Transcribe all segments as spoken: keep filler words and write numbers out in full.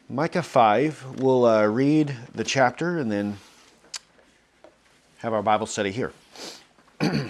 Micah five, we'll uh, read the chapter and then have our Bible study here. And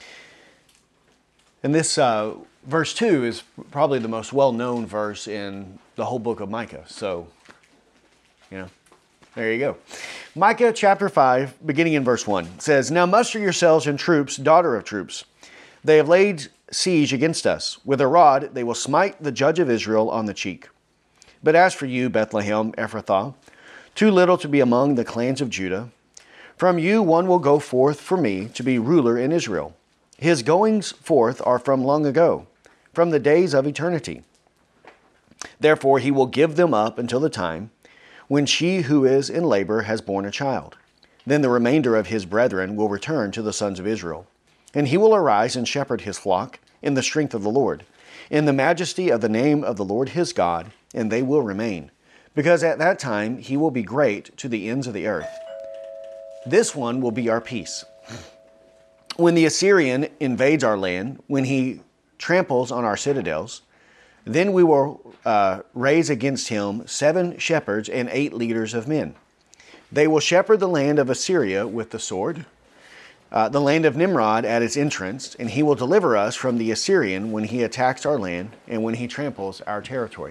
this uh, verse two is probably the most well-known verse in the whole book of Micah. So, you know, there you go. Micah chapter five, beginning in verse one, says, "Now muster yourselves in troops, daughter of troops. They have laid siege against us. With a rod they will smite the judge of Israel on the cheek. But as for you, Bethlehem Ephrathah, too little to be among the clans of Judah, from you one will go forth for me to be ruler in Israel. His goings forth are from long ago, from the days of eternity. Therefore he will give them up until the time when she who is in labor has borne a child. Then the remainder of his brethren will return to the sons of Israel. And he will arise and shepherd his flock in the strength of the Lord, in the majesty of the name of the Lord his God, and they will remain, because at that time he will be great to the ends of the earth. This one will be our peace. When the Assyrian invades our land, when he tramples on our citadels, then we will uh, raise against him seven shepherds and eight leaders of men. They will shepherd the land of Assyria with the sword, uh, the land of Nimrod at its entrance, and he will deliver us from the Assyrian when he attacks our land and when he tramples our territory.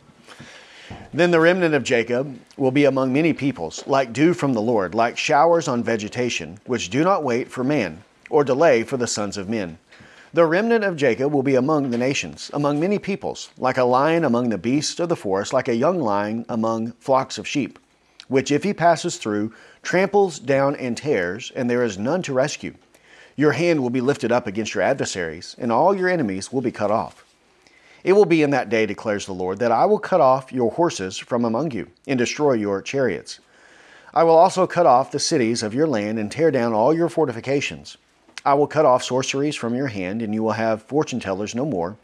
Then the remnant of Jacob will be among many peoples, like dew from the Lord, like showers on vegetation, which do not wait for man, or delay for the sons of men. The remnant of Jacob will be among the nations, among many peoples, like a lion among the beasts of the forest, like a young lion among flocks of sheep, which if he passes through, tramples down and tears, and there is none to rescue. Your hand will be lifted up against your adversaries, and all your enemies will be cut off. It will be in that day, declares the Lord, that I will cut off your horses from among you and destroy your chariots. I will also cut off the cities of your land and tear down all your fortifications. I will cut off sorceries from your hand, and you will have fortune tellers no more.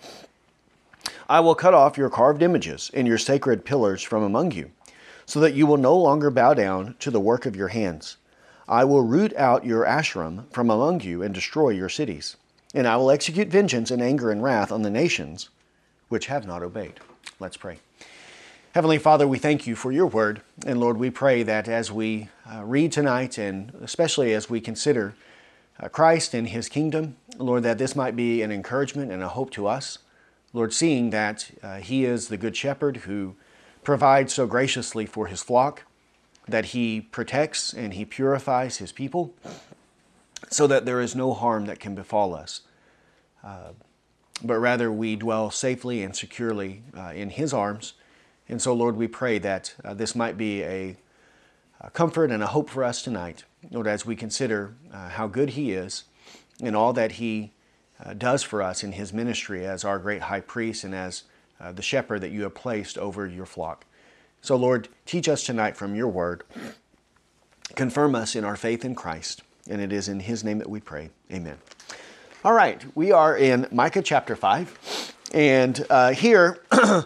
I will cut off your carved images and your sacred pillars from among you, so that you will no longer bow down to the work of your hands. I will root out your Asherim from among you and destroy your cities. And I will execute vengeance and anger and wrath on the nations which have not obeyed." Let's pray. Heavenly Father, we thank you for your word. And Lord, we pray that as we uh, read tonight, and especially as we consider uh, Christ and his kingdom, Lord, that this might be an encouragement and a hope to us. Lord, seeing that uh, he is the good shepherd who provides so graciously for his flock, that he protects and he purifies his people, so that there is no harm that can befall us. Uh, but rather we dwell safely and securely uh, in his arms. And so, Lord, we pray that uh, this might be a, a comfort and a hope for us tonight, Lord, as we consider uh, how good he is and all that he uh, does for us in his ministry as our great high priest and as uh, the shepherd that you have placed over your flock. So, Lord, teach us tonight from your word. Confirm us in our faith in Christ. And it is in his name that we pray. Amen. All right, we are in Micah chapter five, and uh, here,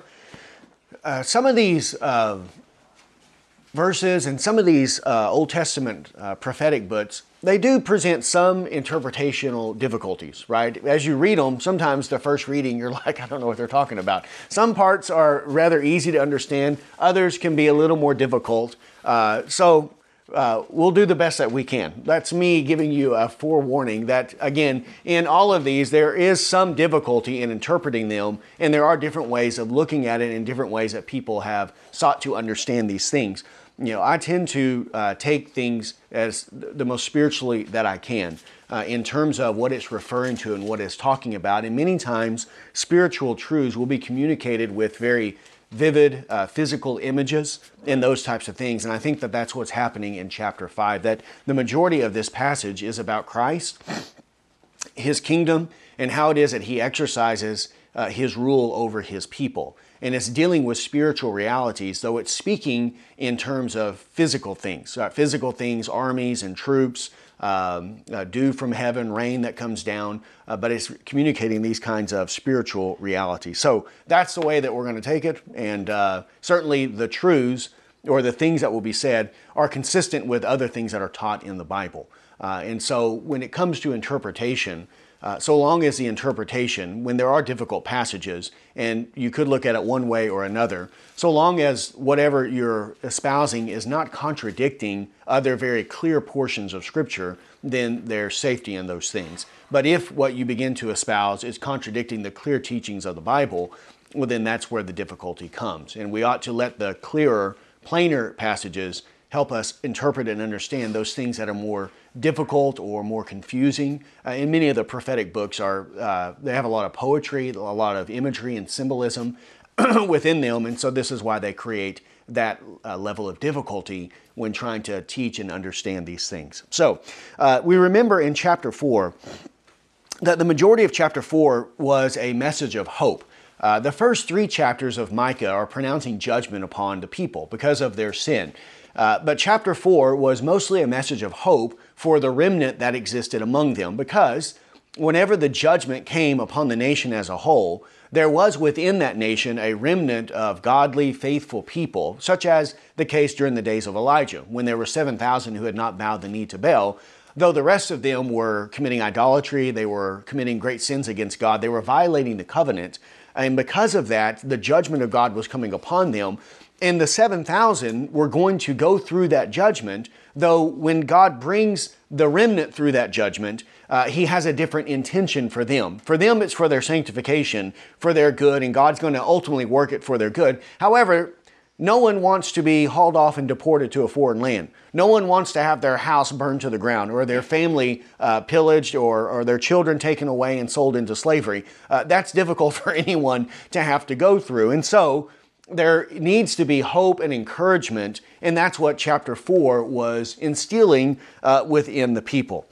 uh, some of these uh, verses and some of these uh, Old Testament uh, prophetic books, they do present some interpretational difficulties, right? As you read them, sometimes the first reading, you're like, I don't know what they're talking about. Some parts are rather easy to understand. Others can be a little more difficult. Uh, so Uh, we'll do the best that we can. That's me giving you a forewarning that, again, in all of these, there is some difficulty in interpreting them, and there are different ways of looking at it and different ways that people have sought to understand these things. You know, I tend to uh, take things as the most spiritually that I can uh, in terms of what it's referring to and what it's talking about. And many times, spiritual truths will be communicated with very vivid uh, physical images and those types of things. And I think that that's what's happening in chapter five, that the majority of this passage is about Christ, his kingdom, and how it is that he exercises uh, his rule over his people. And it's dealing with spiritual realities, though it's speaking in terms of physical things, uh, physical things, armies and troops, Um, uh, dew from heaven, rain that comes down, uh, but it's communicating these kinds of spiritual realities. So that's the way that we're going to take it, and uh, certainly the truths or the things that will be said are consistent with other things that are taught in the Bible. Uh, and so when it comes to interpretation, Uh, so long as the interpretation, when there are difficult passages, and you could look at it one way or another, so long as whatever you're espousing is not contradicting other very clear portions of Scripture, then there's safety in those things. But if what you begin to espouse is contradicting the clear teachings of the Bible, well, then that's where the difficulty comes. And we ought to let the clearer, plainer passages help us interpret and understand those things that are more difficult or more confusing. Uh, and many of the prophetic books are, uh, they have a lot of poetry, a lot of imagery and symbolism within them. And so this is why they create that uh, level of difficulty when trying to teach and understand these things. So uh, we remember in chapter four that the majority of chapter four was a message of hope. Uh, the first three chapters of Micah are pronouncing judgment upon the people because of their sin. Uh, but chapter four was mostly a message of hope for the remnant that existed among them, because whenever the judgment came upon the nation as a whole, there was within that nation a remnant of godly, faithful people, such as the case during the days of Elijah, when there were seven thousand who had not bowed the knee to Baal. Though the rest of them were committing idolatry, they were committing great sins against God, they were violating the covenant, and because of that, the judgment of God was coming upon them. And the seven thousand were going to go through that judgment, though when God brings the remnant through that judgment, uh, He has a different intention for them. For them, it's for their sanctification, for their good, and God's going to ultimately work it for their good. However, no one wants to be hauled off and deported to a foreign land. No one wants to have their house burned to the ground, or their family uh, pillaged, or, or their children taken away and sold into slavery. Uh, that's difficult for anyone to have to go through. And so, there needs to be hope and encouragement, and that's what chapter four was instilling uh, within the people.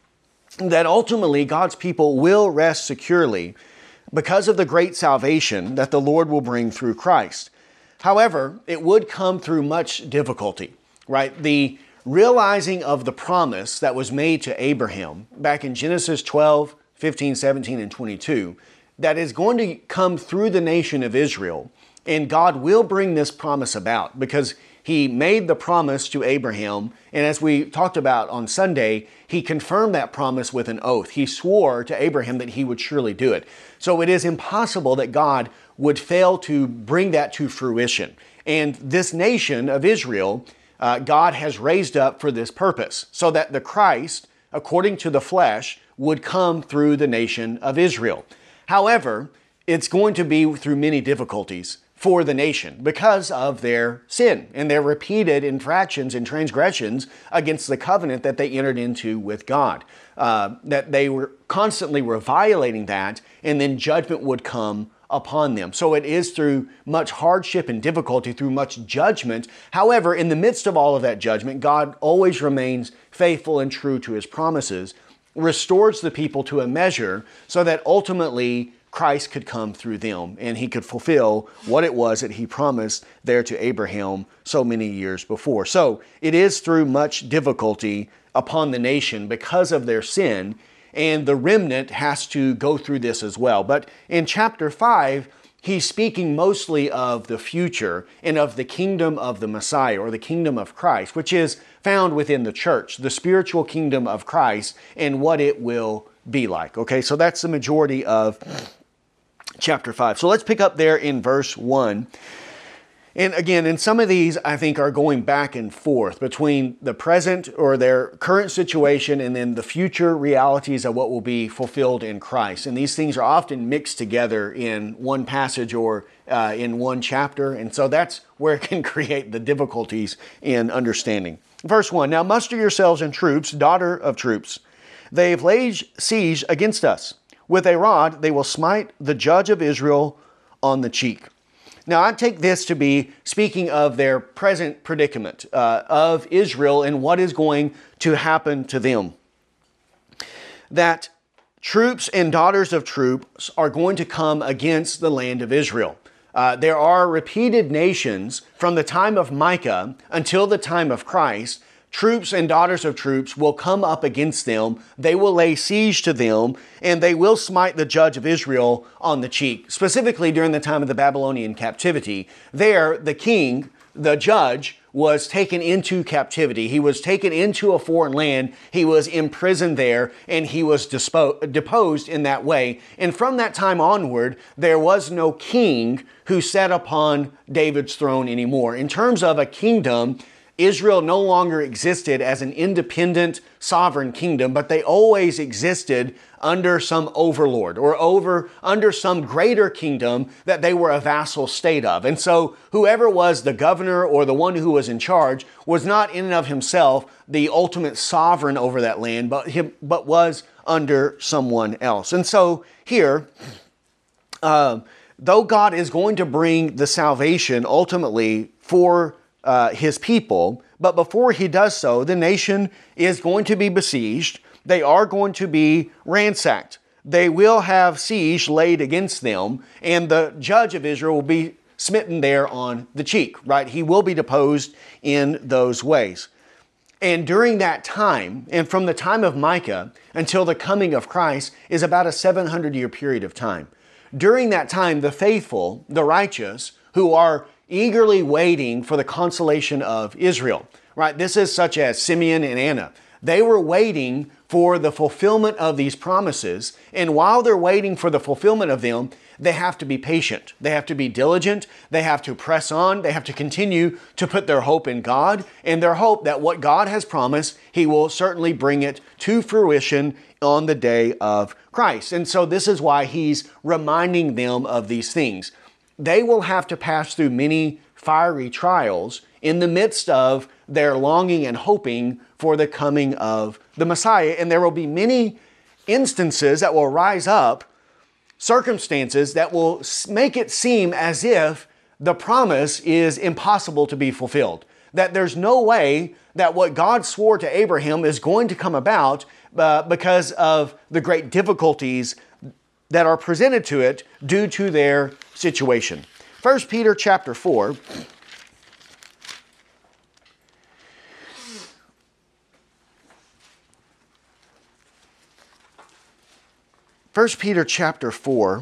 That ultimately God's people will rest securely because of the great salvation that the Lord will bring through Christ. However, it would come through much difficulty, right? The realizing of the promise that was made to Abraham back in Genesis twelve, fifteen, seventeen, and twenty-two, that is going to come through the nation of Israel. And God will bring this promise about because He made the promise to Abraham. And as we talked about on Sunday, He confirmed that promise with an oath. He swore to Abraham that He would surely do it. So it is impossible that God would fail to bring that to fruition. And this nation of Israel, uh, God has raised up for this purpose, so that the Christ, according to the flesh, would come through the nation of Israel. However, it's going to be through many difficulties for the nation because of their sin and their repeated infractions and transgressions against the covenant that they entered into with God. Uh, that they were constantly were violating that, and then judgment would come upon them. So it is through much hardship and difficulty, through much judgment. However, in the midst of all of that judgment, God always remains faithful and true to His promises, restores the people to a measure so that ultimately Christ could come through them and He could fulfill what it was that He promised there to Abraham so many years before. So it is through much difficulty upon the nation because of their sin, and the remnant has to go through this as well. But in chapter five, He's speaking mostly of the future and of the kingdom of the Messiah, or the kingdom of Christ, which is found within the church, the spiritual kingdom of Christ, and what it will be like. Okay, so that's the majority of chapter five. So let's pick up there in verse one. And again, and some of these I think are going back and forth between the present or their current situation and then the future realities of what will be fulfilled in Christ. And these things are often mixed together in one passage or uh, in one chapter. And so that's where it can create the difficulties in understanding. Verse one, now muster yourselves in troops, daughter of troops. They have laid siege against us. With a rod, they will smite the judge of Israel on the cheek. Now, I take this to be speaking of their present predicament uh, of Israel and what is going to happen to them. That troops and daughters of troops are going to come against the land of Israel. Uh, there are repeated nations from the time of Micah until the time of Christ. Troops and daughters of troops will come up against them. They will lay siege to them, and they will smite the judge of Israel on the cheek. Specifically during the time of the Babylonian captivity, there the king, the judge, was taken into captivity. He was taken into a foreign land. He was imprisoned there, and he was dispo- deposed in that way. And from that time onward, there was no king who sat upon David's throne anymore. In terms of a kingdom, Israel no longer existed as an independent sovereign kingdom, but they always existed under some overlord or over under some greater kingdom that they were a vassal state of. And so whoever was the governor or the one who was in charge was not in and of himself the ultimate sovereign over that land, but him, but was under someone else. And so here, uh, though God is going to bring the salvation ultimately for Uh, his people, but before he does so, the nation is going to be besieged. They are going to be ransacked. They will have siege laid against them, and the judge of Israel will be smitten there on the cheek, right? He will be deposed in those ways. And during that time, and from the time of Micah until the coming of Christ, is about a seven hundred year period of time. During that time, the faithful, the righteous, who are eagerly waiting for the consolation of Israel, right? This is such as Simeon and Anna. They were waiting for the fulfillment of these promises. And while they're waiting for the fulfillment of them, they have to be patient. They have to be diligent. They have to press on. They have to continue to put their hope in God and their hope that what God has promised, He will certainly bring it to fruition on the day of Christ. And so this is why He's reminding them of these things. They will have to pass through many fiery trials in the midst of their longing and hoping for the coming of the Messiah. And there will be many instances that will rise up, circumstances that will make it seem as if the promise is impossible to be fulfilled. That there's no way that what God swore to Abraham is going to come about uh, because of the great difficulties that are presented to it due to their situation. First Peter chapter four. First Peter chapter four,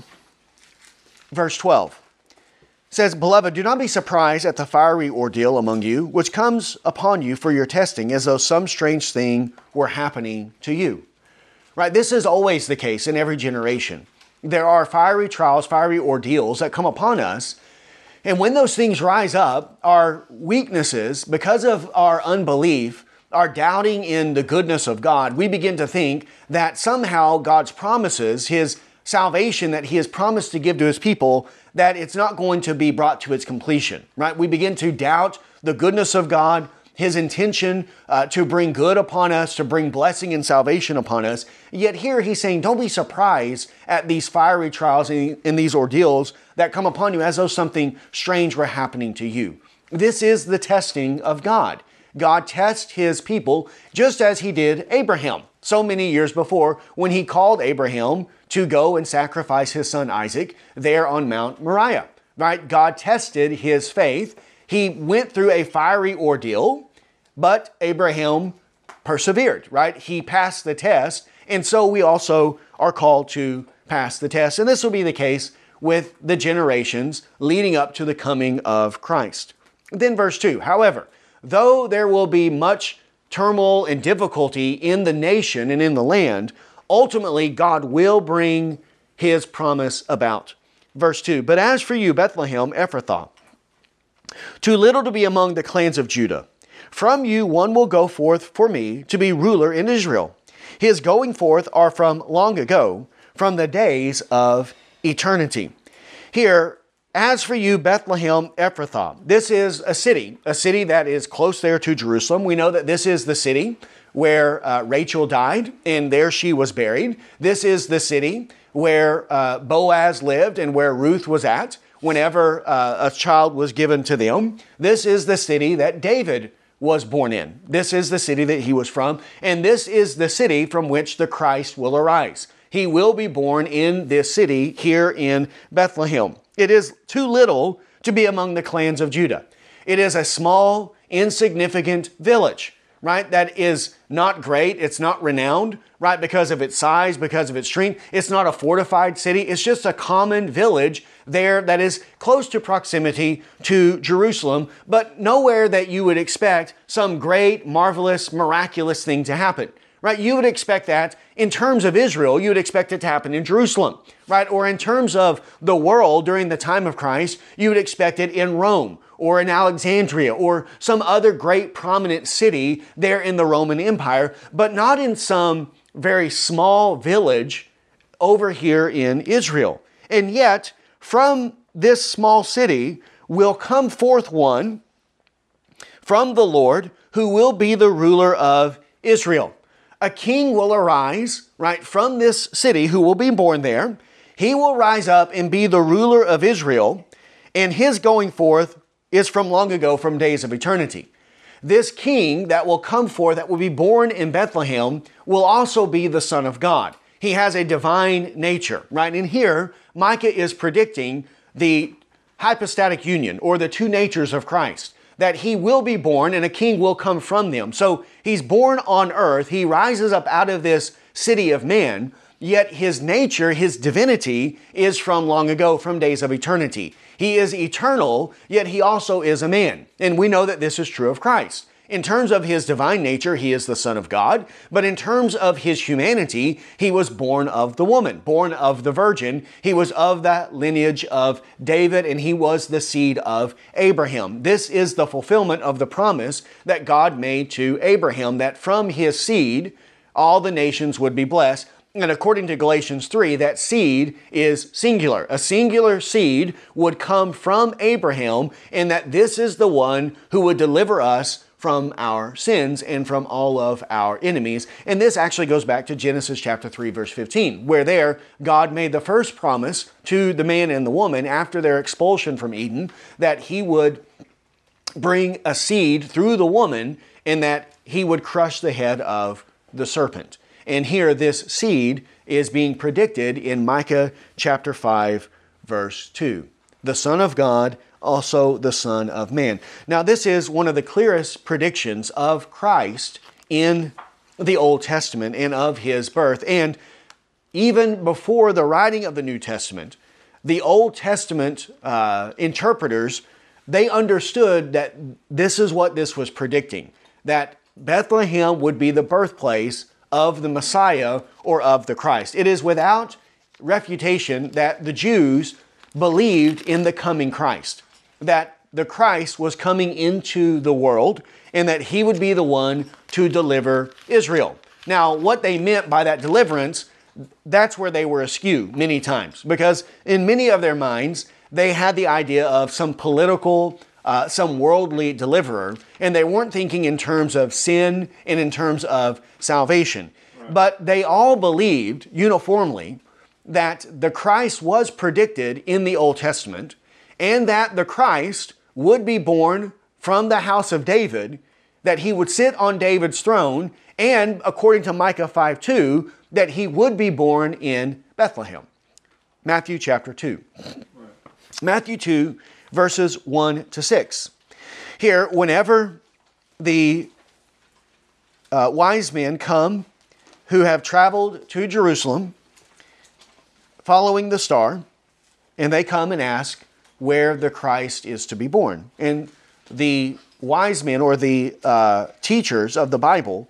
verse twelve says, "Beloved, do not be surprised at the fiery ordeal among you, which comes upon you for your testing, as though some strange thing were happening to you." Right? This is always the case in every generation. There are fiery trials, fiery ordeals that come upon us. And when those things rise up, our weaknesses, because of our unbelief, our doubting in the goodness of God, we begin to think that somehow God's promises, His salvation that He has promised to give to His people, that it's not going to be brought to its completion, right? We begin to doubt the goodness of God, His intention uh, to bring good upon us, to bring blessing and salvation upon us. Yet here He's saying, don't be surprised at these fiery trials and, and these ordeals that come upon you as though something strange were happening to you. This is the testing of God. God tests His people just as He did Abraham so many years before when He called Abraham to go and sacrifice his son Isaac there on Mount Moriah, right? God tested his faith. He went through a fiery ordeal, but Abraham persevered, right? He passed the test, and so we also are called to pass the test. And this will be the case with the generations leading up to the coming of Christ. Then verse two, however, though there will be much turmoil and difficulty in the nation and in the land, ultimately God will bring His promise about. Verse two, but as for you, Bethlehem Ephrathah, too little to be among the clans of Judah, from you one will go forth for me to be ruler in Israel. His going forth are from long ago, from the days of eternity. Here, as for you, Bethlehem Ephrathah, this is a city, a city that is close there to Jerusalem. We know that this is the city where uh, Rachel died, and there she was buried. This is the city where uh, Boaz lived and where Ruth was at whenever uh, a child was given to them. This is the city that David was born in. This is the city that he was from, and this is the city from which the Christ will arise. He will be born in this city here in Bethlehem. It is too little to be among the clans of Judah. It is a small, insignificant village. right, that is not great. It's not renowned, right, because of its size, because of its strength. It's not a fortified city. It's just a common village there that is close to proximity to Jerusalem, but nowhere that you would expect some great, marvelous, miraculous thing to happen, right? You would expect that in terms of Israel, you would expect it to happen in Jerusalem, right? Or in terms of the world during the time of Christ, you would expect it in Rome, or in Alexandria, or some other great prominent city there in the Roman Empire, but not in some very small village over here in Israel. And yet, from this small city will come forth one from the Lord who will be the ruler of Israel. A king will arise, right, from this city who will be born there. He will rise up and be the ruler of Israel, and his going forth is from long ago, from days of eternity. This king that will come forth, that will be born in Bethlehem, will also be the Son of God. He has a divine nature, right? And here, Micah is predicting the hypostatic union, or the two natures of Christ, that he will be born and a king will come from them. So he's born on earth, he rises up out of this city of man, yet his nature, his divinity, is from long ago, from days of eternity. He is eternal, yet he also is a man. And we know that this is true of Christ. In terms of his divine nature, he is the Son of God. But in terms of his humanity, he was born of the woman, born of the virgin. He was of that lineage of David, and he was the seed of Abraham. This is the fulfillment of the promise that God made to Abraham, that from his seed, all the nations would be blessed. And according to Galatians three, that seed is singular. A singular seed would come from Abraham, and that this is the one who would deliver us from our sins and from all of our enemies. And this actually goes back to Genesis chapter three, verse fifteen, where there God made the first promise to the man and the woman after their expulsion from Eden, that he would bring a seed through the woman and that he would crush the head of the serpent. And here this seed is being predicted in Micah chapter five, verse two. The Son of God, also the Son of Man. Now this is one of the clearest predictions of Christ in the Old Testament and of his birth. And even before the writing of the New Testament, the Old Testament uh, interpreters, they understood that this is what this was predicting, that Bethlehem would be the birthplace of the Messiah or of the Christ. It is without refutation that the Jews believed in the coming Christ, that the Christ was coming into the world and that he would be the one to deliver Israel. Now, what they meant by that deliverance, that's where they were askew many times, because in many of their minds, they had the idea of some political Uh, some worldly deliverer, and they weren't thinking in terms of sin and in terms of salvation. Right. But they all believed uniformly that the Christ was predicted in the Old Testament, and that the Christ would be born from the house of David, that he would sit on David's throne, and according to Micah five two, that he would be born in Bethlehem. Matthew chapter two. Right. Matthew two, verses one to six. Here, whenever the uh, wise men come who have traveled to Jerusalem following the star, and they come and ask where the Christ is to be born. And the wise men, or the uh, teachers of the Bible,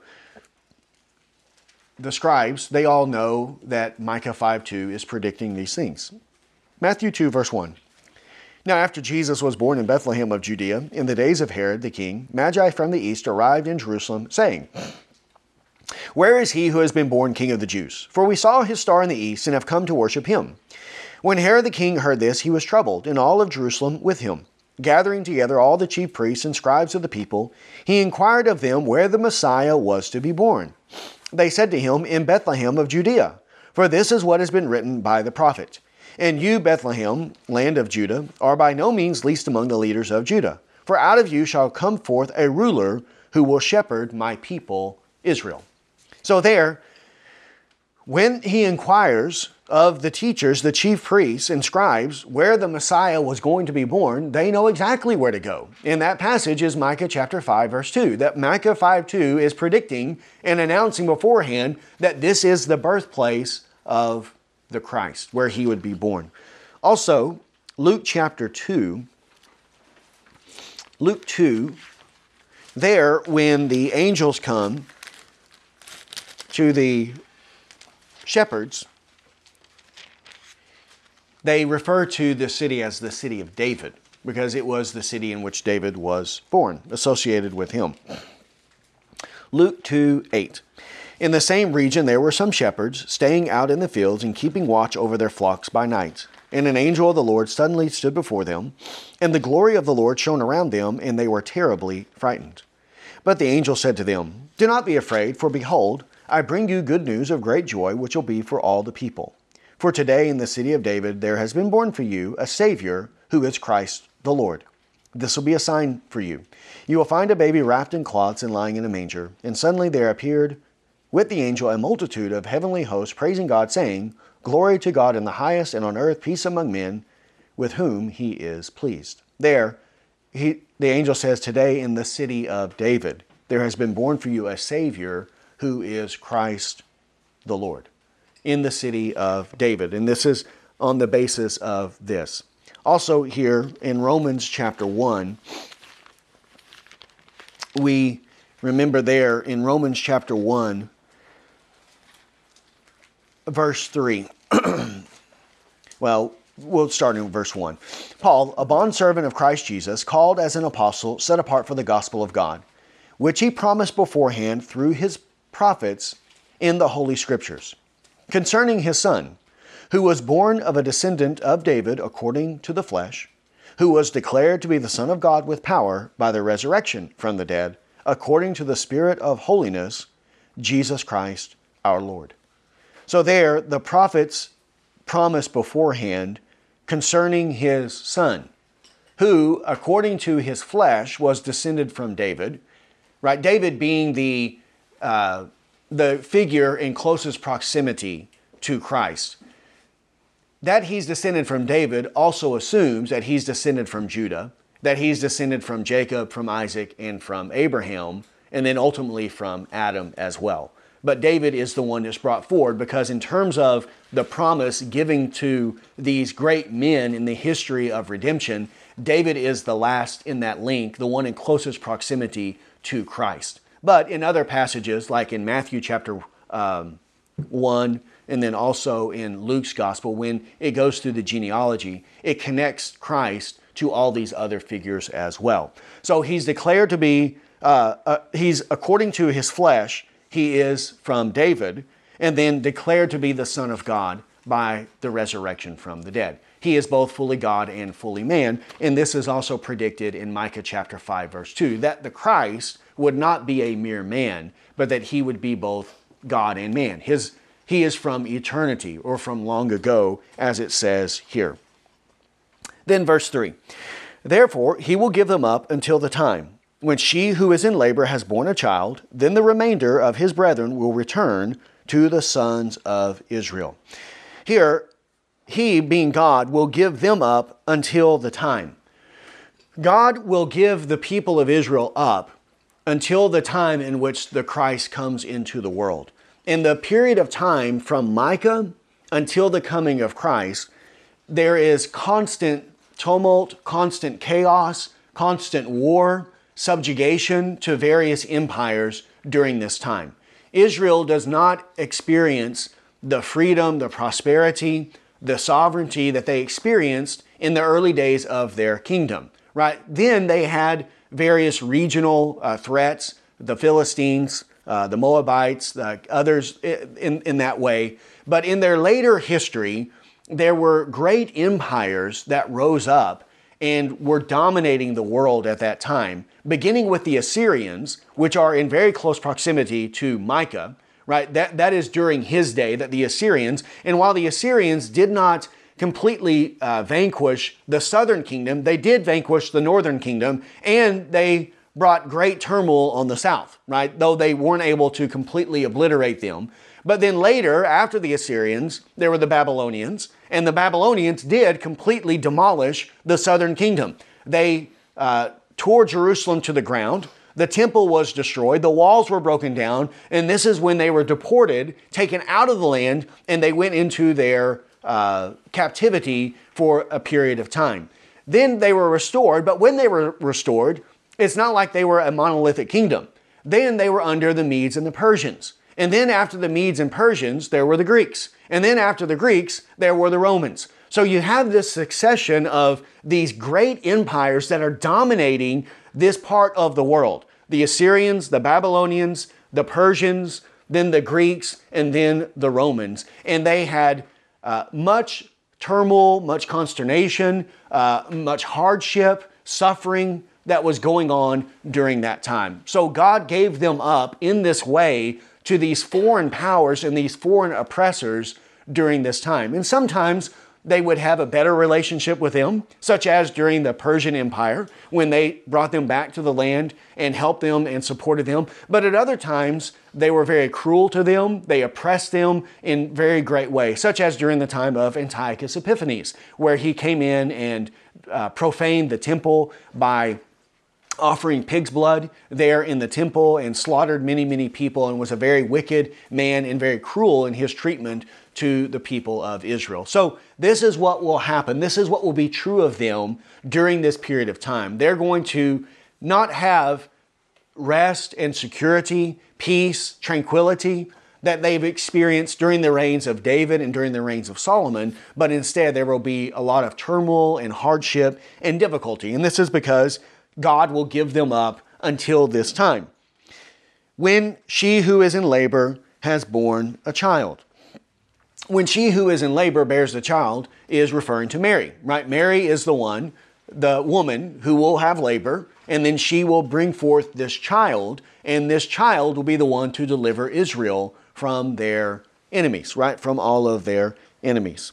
the scribes, they all know that Micah five two is predicting these things. Matthew two, verse one. Now after Jesus was born in Bethlehem of Judea, in the days of Herod the king, Magi from the east arrived in Jerusalem, saying, Where is he who has been born King of the Jews? For we saw his star in the east and have come to worship him. When Herod the king heard this, he was troubled, and all of Jerusalem with him. Gathering together all the chief priests and scribes of the people, he inquired of them where the Messiah was to be born. They said to him, In Bethlehem of Judea, for this is what has been written by the prophet. And you, Bethlehem, land of Judah, are by no means least among the leaders of Judah. For out of you shall come forth a ruler who will shepherd my people Israel. So there, when he inquires of the teachers, the chief priests and scribes, where the Messiah was going to be born, they know exactly where to go. And that passage is Micah chapter five, verse two. That Micah five two is predicting and announcing beforehand that this is the birthplace of the Christ, where he would be born. Also, Luke chapter two, Luke two, there when the angels come to the shepherds, they refer to the city as the city of David because it was the city in which David was born, associated with him. Luke two eight. In the same region there were some shepherds staying out in the fields and keeping watch over their flocks by night. And an angel of the Lord suddenly stood before them, and the glory of the Lord shone around them, and they were terribly frightened. But the angel said to them, "Do not be afraid, for behold, I bring you good news of great joy, which will be for all the people. For today in the city of David there has been born for you a Savior, who is Christ the Lord. This will be a sign for you. You will find a baby wrapped in cloths and lying in a manger." And suddenly there appeared with the angel a multitude of heavenly hosts, praising God, saying, "Glory to God in the highest, and on earth peace among men with whom he is pleased." There, he, the angel says, today in the city of David, there has been born for you a Savior, who is Christ the Lord, in the city of David. And this is on the basis of this. Also here in Romans chapter one, we remember there in Romans chapter one, verse three. Well, we'll start in verse one. Paul, a bondservant of Christ Jesus, called as an apostle, set apart for the gospel of God, which he promised beforehand through his prophets in the Holy Scriptures, concerning his Son, who was born of a descendant of David according to the flesh, who was declared to be the Son of God with power by the resurrection from the dead, according to the Spirit of holiness, Jesus Christ our Lord. So there, the prophets promised beforehand concerning his Son, who, according to his flesh, was descended from David, right? David being the uh, the figure in closest proximity to Christ. That he's descended from David also assumes that he's descended from Judah, that he's descended from Jacob, from Isaac, and from Abraham, and then ultimately from Adam as well. But David is the one that's brought forward because in terms of the promise giving to these great men in the history of redemption, David is the last in that link, the one in closest proximity to Christ. But in other passages, like in Matthew chapter um, one, and then also in Luke's gospel, when it goes through the genealogy, it connects Christ to all these other figures as well. So he's declared to be, uh, uh, he's according to his flesh, he is from David, and then declared to be the Son of God by the resurrection from the dead. He is both fully God and fully man, and this is also predicted in Micah chapter five, verse two, that the Christ would not be a mere man, but that he would be both God and man. His, he is from eternity, or from long ago, as it says here. Then verse three, "Therefore he will give them up until the time when she who is in labor has borne a child, then the remainder of his brethren will return to the sons of Israel." Here, he, being God, will give them up until the time. God will give the people of Israel up until the time in which the Christ comes into the world. In the period of time from Micah until the coming of Christ, there is constant tumult, constant chaos, constant war, subjugation to various empires during this time. Israel does not experience the freedom, the prosperity, the sovereignty that they experienced in the early days of their kingdom, right? Then they had various regional uh, threats, the Philistines, uh, the Moabites, the others in, in that way. But in their later history, there were great empires that rose up and were dominating the world at that time, beginning with the Assyrians, which are in very close proximity to Micah, right? That, that is during his day that the Assyrians, and while the Assyrians did not completely uh, vanquish the southern kingdom, they did vanquish the northern kingdom, and they brought great turmoil on the south, right? Though they weren't able to completely obliterate them. But then later, after the Assyrians, there were the Babylonians, and the Babylonians did completely demolish the southern kingdom. They uh, tore Jerusalem to the ground. The temple was destroyed. The walls were broken down. And this is when they were deported, taken out of the land, and they went into their uh, captivity for a period of time. Then they were restored. But when they were restored, it's not like they were a monolithic kingdom. Then they were under the Medes and the Persians. And then after the Medes and Persians, there were the Greeks. And then after the Greeks, there were the Romans. So you have this succession of these great empires that are dominating this part of the world. The Assyrians, the Babylonians, the Persians, then the Greeks, and then the Romans. And they had uh, much turmoil, much consternation, uh, much hardship, suffering that was going on during that time. So God gave them up in this way to these foreign powers and these foreign oppressors during this time. And sometimes they would have a better relationship with them, such as during the Persian Empire, when they brought them back to the land and helped them and supported them. But at other times, they were very cruel to them. They oppressed them in very great ways, such as during the time of Antiochus Epiphanes, where he came in and uh, profaned the temple by offering pig's blood there in the temple and slaughtered many, many people, and was a very wicked man and very cruel in his treatment to the people of Israel. So this is what will happen. This is what will be true of them during this period of time. They're going to not have rest and security, peace, tranquility that they've experienced during the reigns of David and during the reigns of Solomon, but instead there will be a lot of turmoil and hardship and difficulty. And this is because God will give them up until this time, when she who is in labor has borne a child. When she who is in labor bears a child is referring to Mary, right? Mary is the one, the woman who will have labor, and then she will bring forth this child, and this child will be the one to deliver Israel from their enemies, right? From all of their enemies.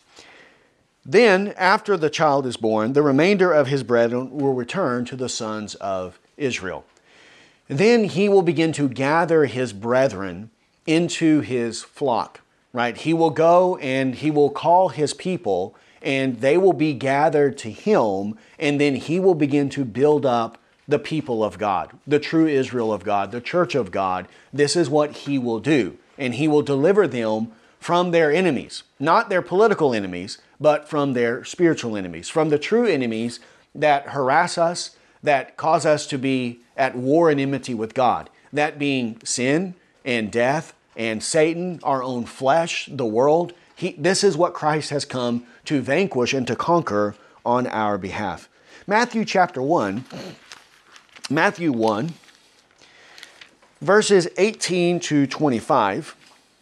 Then, after the child is born, the remainder of his brethren will return to the sons of Israel. Then he will begin to gather his brethren into his flock, right? He will go and he will call his people, and they will be gathered to him, and then he will begin to build up the people of God, the true Israel of God, the church of God. This is what he will do, and he will deliver them from their enemies, not their political enemies, but from their spiritual enemies, from the true enemies that harass us, that cause us to be at war and enmity with God, that being sin and death and Satan, our own flesh, the world. He, this is what Christ has come to vanquish and to conquer on our behalf. Matthew chapter one, Matthew one, verses eighteen to twenty-five.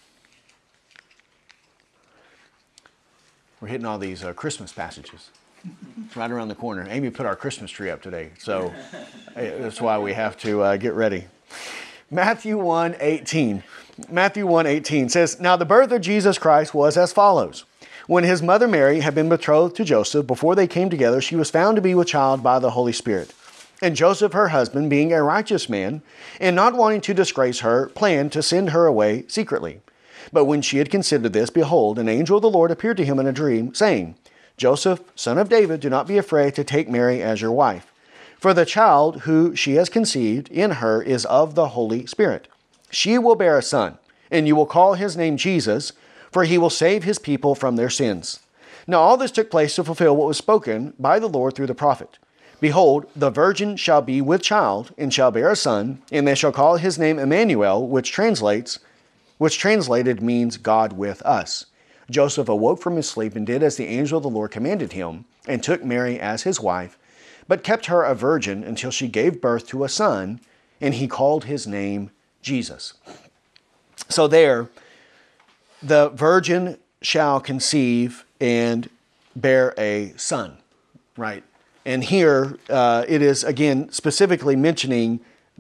We're hitting all these uh, Christmas passages. It's right around the corner. Amy put our Christmas tree up today, so that's why we have to uh, get ready. Matthew one eighteen. Matthew one eighteen says, "Now the birth of Jesus Christ was as follows. When his mother Mary had been betrothed to Joseph, before they came together, she was found to be with child by the Holy Spirit. And Joseph, her husband, being a righteous man, and not wanting to disgrace her, planned to send her away secretly. But when she had considered this, behold, an angel of the Lord appeared to him in a dream, saying, Joseph, son of David, do not be afraid to take Mary as your wife. For the child who she has conceived in her is of the Holy Spirit. She will bear a son, and you will call his name Jesus, for he will save his people from their sins. Now all this took place to fulfill what was spoken by the Lord through the prophet. Behold, the virgin shall be with child, and shall bear a son, and they shall call his name Emmanuel, which translates which translated means God with us. Joseph awoke from his sleep and did as the angel of the Lord commanded him, and took Mary as his wife, but kept her a virgin until she gave birth to a son, and he called his name Jesus." So there, the virgin shall conceive and bear a son, right? And here uh, it is again specifically mentioning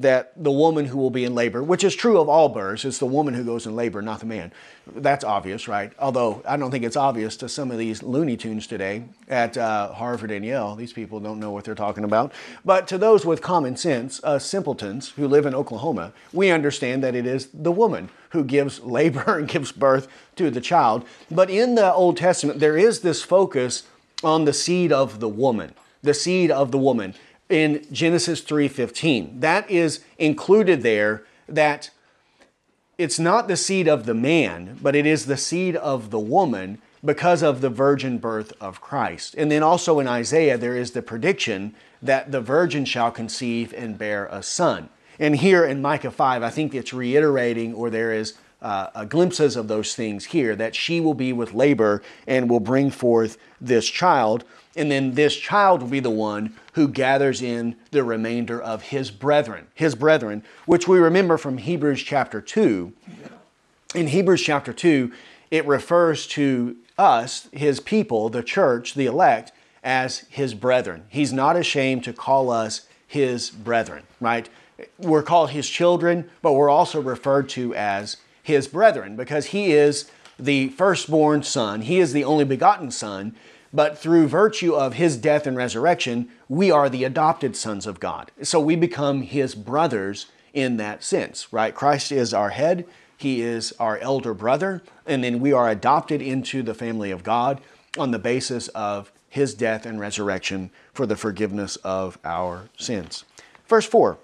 that the woman who will be in labor, which is true of all births, it's the woman who goes in labor, not the man. That's obvious, right? Although I don't think it's obvious to some of these Looney Tunes today at uh, Harvard and Yale. These people don't know what they're talking about. But to those with common sense, uh, simpletons who live in Oklahoma, we understand that it is the woman who gives labor and gives birth to the child. But in the Old Testament, there is this focus on the seed of the woman, the seed of the woman. In Genesis three fifteen, that is included there, that it's not the seed of the man, but it is the seed of the woman because of the virgin birth of Christ. And then also in Isaiah, there is the prediction that the virgin shall conceive and bear a son. And here in Micah five, I think it's reiterating, or there is uh, glimpses of those things here, that she will be with labor and will bring forth this child. And then this child will be the one who gathers in the remainder of his brethren, his brethren, which we remember from Hebrews chapter two. In Hebrews chapter two, it refers to us, his people, the church, the elect, as his brethren. He's not ashamed to call us his brethren, right? We're called his children, but we're also referred to as his brethren because he is the firstborn son. He is the only begotten son. But through virtue of his death and resurrection, we are the adopted sons of God. So we become his brothers in that sense, right? Christ is our head. He is our elder brother. And then we are adopted into the family of God on the basis of his death and resurrection for the forgiveness of our sins. Verse four,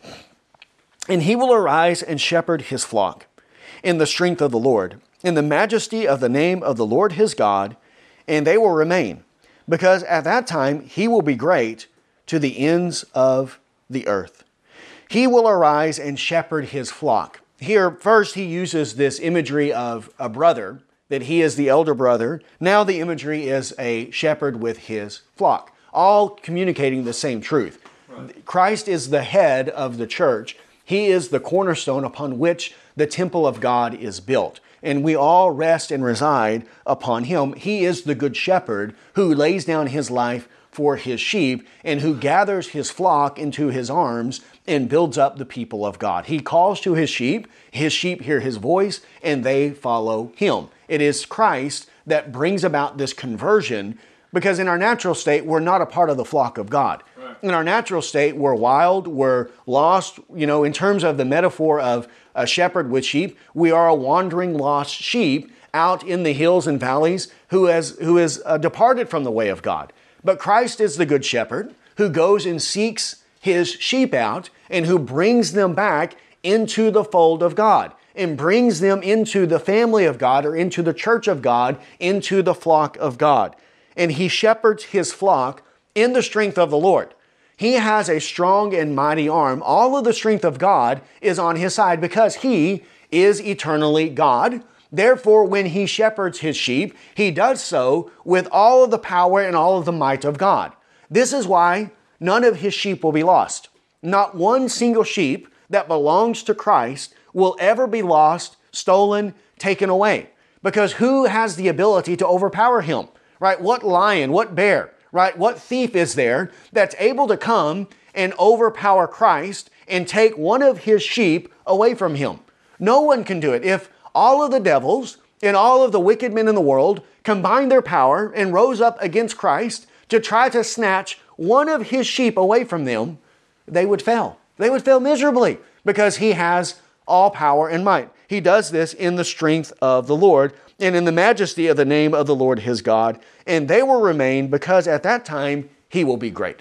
and he will arise and shepherd his flock in the strength of the Lord, in the majesty of the name of the Lord his God, and they will remain. Because at that time he will be great to the ends of the earth. He will arise and shepherd his flock. Here, first he uses this imagery of a brother, that he is the elder brother. Now the imagery is a shepherd with his flock, all communicating the same truth. Right. Christ is the head of the church. He is the cornerstone upon which the temple of God is built. And we all rest and reside upon him. He is the good shepherd who lays down his life for his sheep and who gathers his flock into his arms and builds up the people of God. He calls to his sheep, his sheep hear his voice, and they follow him. It is Christ that brings about this conversion, because in our natural state, we're not a part of the flock of God. Right. In our natural state, we're wild, we're lost. You know, in terms of the metaphor of a shepherd with sheep, we are a wandering lost sheep out in the hills and valleys who has who is uh, departed from the way of God. But Christ is the good shepherd who goes and seeks his sheep out and who brings them back into the fold of God and brings them into the family of God, or into the church of God, into the flock of God. And he shepherds his flock in the strength of the Lord. He has a strong and mighty arm. All of the strength of God is on his side because he is eternally God. Therefore, when he shepherds his sheep, he does so with all of the power and all of the might of God. This is why none of his sheep will be lost. Not one single sheep that belongs to Christ will ever be lost, stolen, taken away. Because who has the ability to overpower him? Right? What lion, what bear, right? What thief is there that's able to come and overpower Christ and take one of his sheep away from him? No one can do it. If all of the devils and all of the wicked men in the world combined their power and rose up against Christ to try to snatch one of his sheep away from them, they would fail. They would fail miserably because he has all power and might. He does this in the strength of the Lord and in the majesty of the name of the Lord his God, and they will remain because at that time he will be great.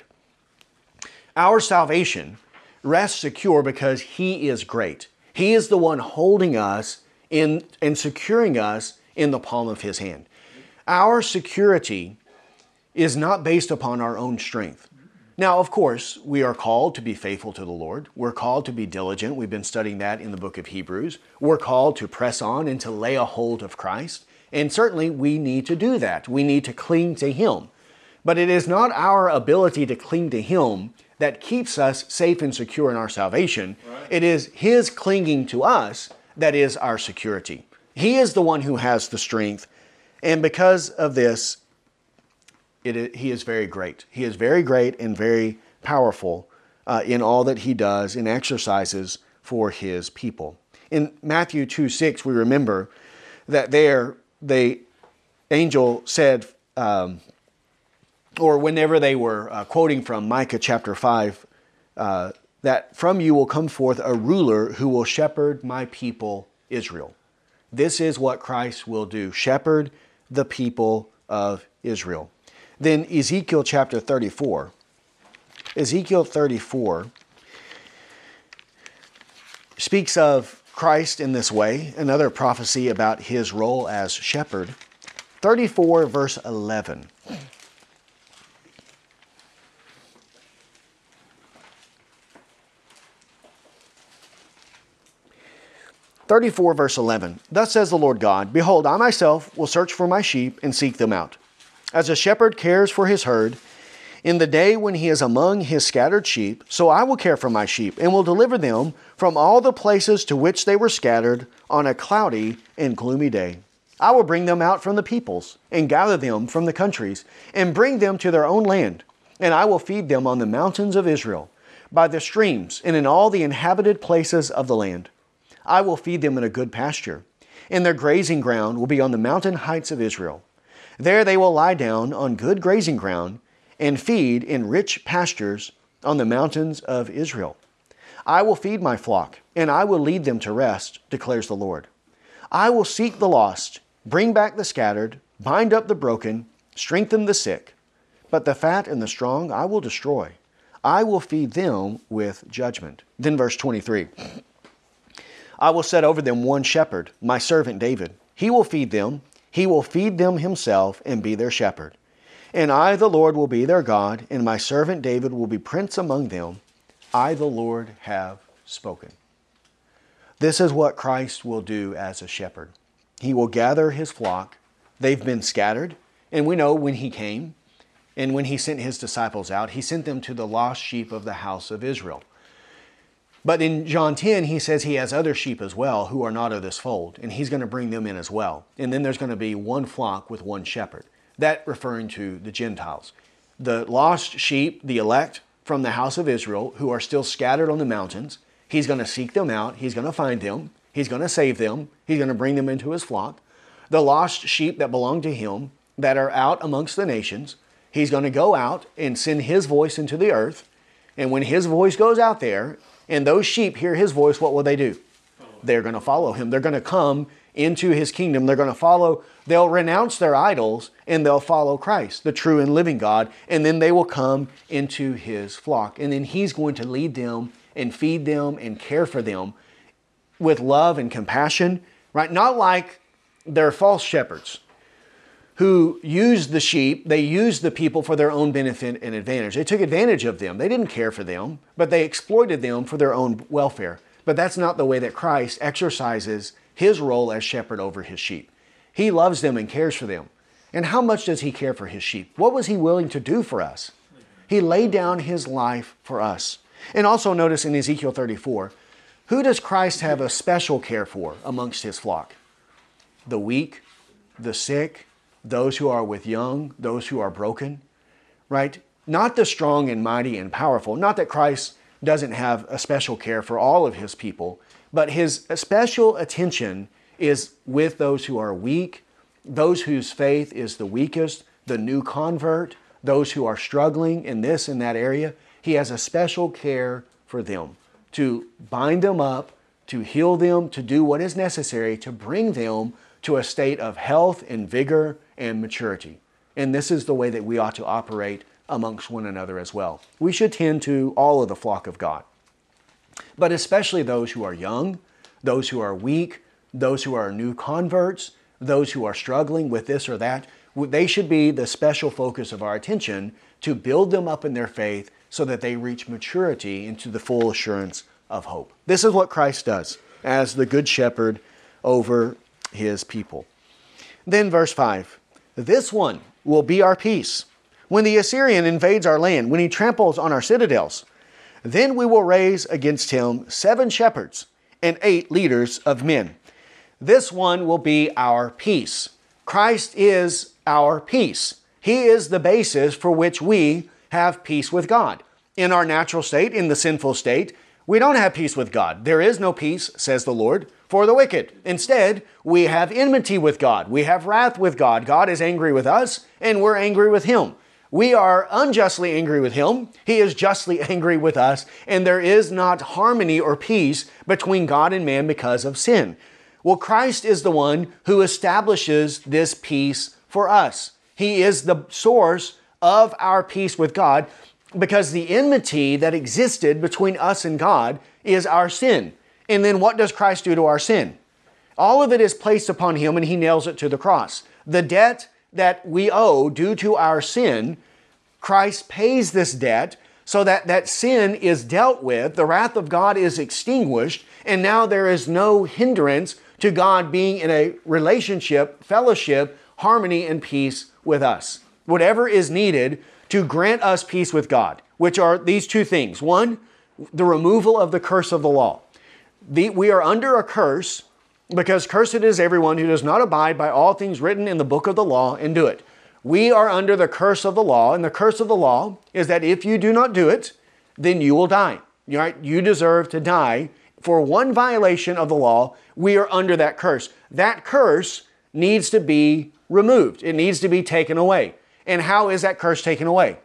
Our salvation rests secure because he is great. He is the one holding us in and securing us in the palm of his hand. Our security is not based upon our own strength. Now, of course, we are called to be faithful to the Lord. We're called to be diligent. We've been studying that in the book of Hebrews. We're called to press on and to lay a hold of Christ. And certainly we need to do that. We need to cling to him. But it is not our ability to cling to him that keeps us safe and secure in our salvation. Right. It is his clinging to us that is our security. He is the one who has the strength. And because of this, It is, he is very great. He is very great and very powerful uh, in all that he does and exercises for his people. In Matthew two six, we remember that there the angel said, um, or whenever they were uh, quoting from Micah chapter five, uh, that from you will come forth a ruler who will shepherd my people Israel. This is what Christ will do, shepherd the people of Israel. Then Ezekiel chapter thirty-four. Ezekiel thirty-four speaks of Christ in this way, another prophecy about his role as shepherd. thirty-four verse eleven. thirty-four verse eleven. Thus says the Lord God, behold, I myself will search for my sheep and seek them out. As a shepherd cares for his herd, in the day when he is among his scattered sheep, so I will care for my sheep and will deliver them from all the places to which they were scattered on a cloudy and gloomy day. I will bring them out from the peoples and gather them from the countries and bring them to their own land. And I will feed them on the mountains of Israel, by the streams and in all the inhabited places of the land. I will feed them in a good pasture, and their grazing ground will be on the mountain heights of Israel. There they will lie down on good grazing ground and feed in rich pastures on the mountains of Israel. I will feed my flock, and I will lead them to rest, declares the Lord. I will seek the lost, bring back the scattered, bind up the broken, strengthen the sick. But the fat and the strong I will destroy. I will feed them with judgment. Then verse twenty-three. I will set over them one shepherd, my servant David. He will feed them. He will feed them himself and be their shepherd. And I, the Lord, will be their God, and my servant David will be prince among them. I, the Lord, have spoken. This is what Christ will do as a shepherd. He will gather his flock. They've been scattered. And we know when he came and when he sent his disciples out, he sent them to the lost sheep of the house of Israel. But in John ten, he says he has other sheep as well who are not of this fold, and he's going to bring them in as well. And then there's going to be one flock with one shepherd. That referring to the Gentiles. The lost sheep, the elect from the house of Israel, who are still scattered on the mountains, he's going to seek them out. He's going to find them. He's going to save them. He's going to bring them into his flock. The lost sheep that belong to him, that are out amongst the nations, he's going to go out and send his voice into the earth. And when his voice goes out there, and those sheep hear his voice, what will they do? They're going to follow him. They're going to come into his kingdom. They're going to follow, they'll renounce their idols, and they'll follow Christ, the true and living God, and then they will come into his flock. And then he's going to lead them and feed them and care for them with love and compassion, right? Not like they're false shepherds who used the sheep, they used the people for their own benefit and advantage. They took advantage of them. They didn't care for them, but they exploited them for their own welfare. But that's not the way that Christ exercises his role as shepherd over his sheep. He loves them and cares for them. And how much does he care for his sheep? What was he willing to do for us? He laid down his life for us. And also notice in Ezekiel thirty-four, who does Christ have a special care for amongst his flock? The weak, the sick, those who are with young, those who are broken, right? Not the strong and mighty and powerful. Not that Christ doesn't have a special care for all of his people, but his special attention is with those who are weak, those whose faith is the weakest, the new convert, those who are struggling in this and that area. He has a special care for them to bind them up, to heal them, to do what is necessary to bring them to a state of health and vigor and maturity. And this is the way that we ought to operate amongst one another as well. We should tend to all of the flock of God, but especially those who are young, those who are weak, those who are new converts, those who are struggling with this or that. They should be the special focus of our attention to build them up in their faith so that they reach maturity into the full assurance of hope. This is what Christ does as the good shepherd over his people. Then verse five, this one will be our peace. When the Assyrian invades our land, when he tramples on our citadels, then we will raise against him seven shepherds and eight leaders of men. This one will be our peace. Christ is our peace. He is the basis for which we have peace with God. in our natural state, in the sinful state, we don't have peace with God. There is no peace, says the Lord, for the wicked. Instead, we have enmity with God. We have wrath with God. God is angry with us, and we're angry with Him. We are unjustly angry with Him. He is justly angry with us, and there is not harmony or peace between God and man because of sin. Well, Christ is the one who establishes this peace for us. He is the source of our peace with God, because the enmity that existed between us and God is our sin. And then what does Christ do to our sin? All of it is placed upon Him, and He nails it to the cross. The debt that we owe due to our sin, Christ pays this debt so that that sin is dealt with, the wrath of God is extinguished, and now there is no hindrance to God being in a relationship, fellowship, harmony, and peace with us. Whatever is needed to grant us peace with God, which are these two things. One, the removal of the curse of the law. The, we are under a curse because cursed is everyone who does not abide by all things written in the book of the law and do it. We are under the curse of the law, and the curse of the law is that if you do not do it, then you will die. Right? You deserve to die. For one violation of the law, we are under that curse. That curse needs to be removed. It needs to be taken away. And how is that curse taken away?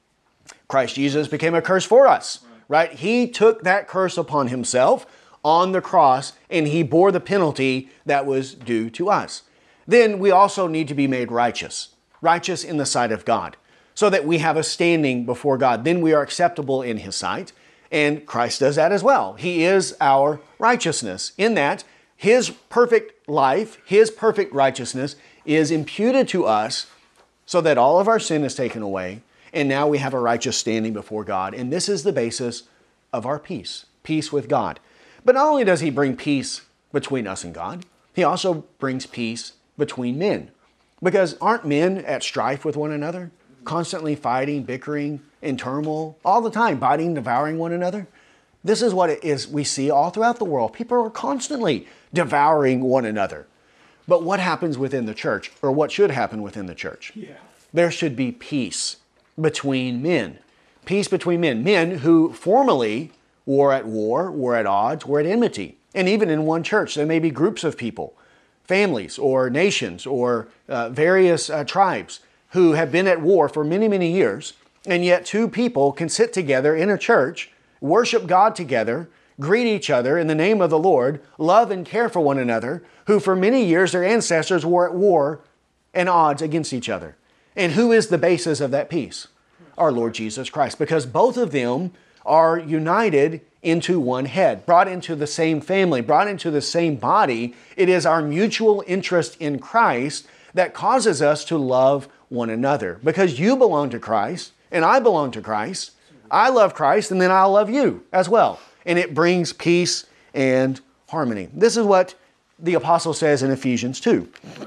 Christ Jesus became a curse for us, right? He took that curse upon Himself on the cross, and He bore the penalty that was due to us. Then we also need to be made righteous, righteous in the sight of God, so that we have a standing before God. Then we are acceptable in His sight, and Christ does that as well. He is our righteousness in that His perfect life, His perfect righteousness is imputed to us so that all of our sin is taken away, and now we have a righteous standing before God. And this is the basis of our peace, peace with God. But not only does He bring peace between us and God, He also brings peace between men. Because aren't men at strife with one another? Constantly fighting, bickering, in turmoil, all the time, biting, devouring one another? This is what it is we see all throughout the world. People are constantly devouring one another. But what happens within the church, or what should happen within the church? Yeah. There should be peace between men. Peace between men. Men who formerly were at war, were at odds, were at enmity. And even in one church, there may be groups of people, families or nations or uh, various uh, tribes who have been at war for many, many years. And yet two people can sit together in a church, worship God together, greet each other in the name of the Lord, love and care for one another, who for many years their ancestors were at war and odds against each other. And who is the basis of that peace? Our Lord Jesus Christ. Because both of them are united into one head, brought into the same family, brought into the same body. It is our mutual interest in Christ that causes us to love one another. Because you belong to Christ, and I belong to Christ. I love Christ, and then I'll love you as well. And it brings peace and harmony. This is what the apostle says in Ephesians two.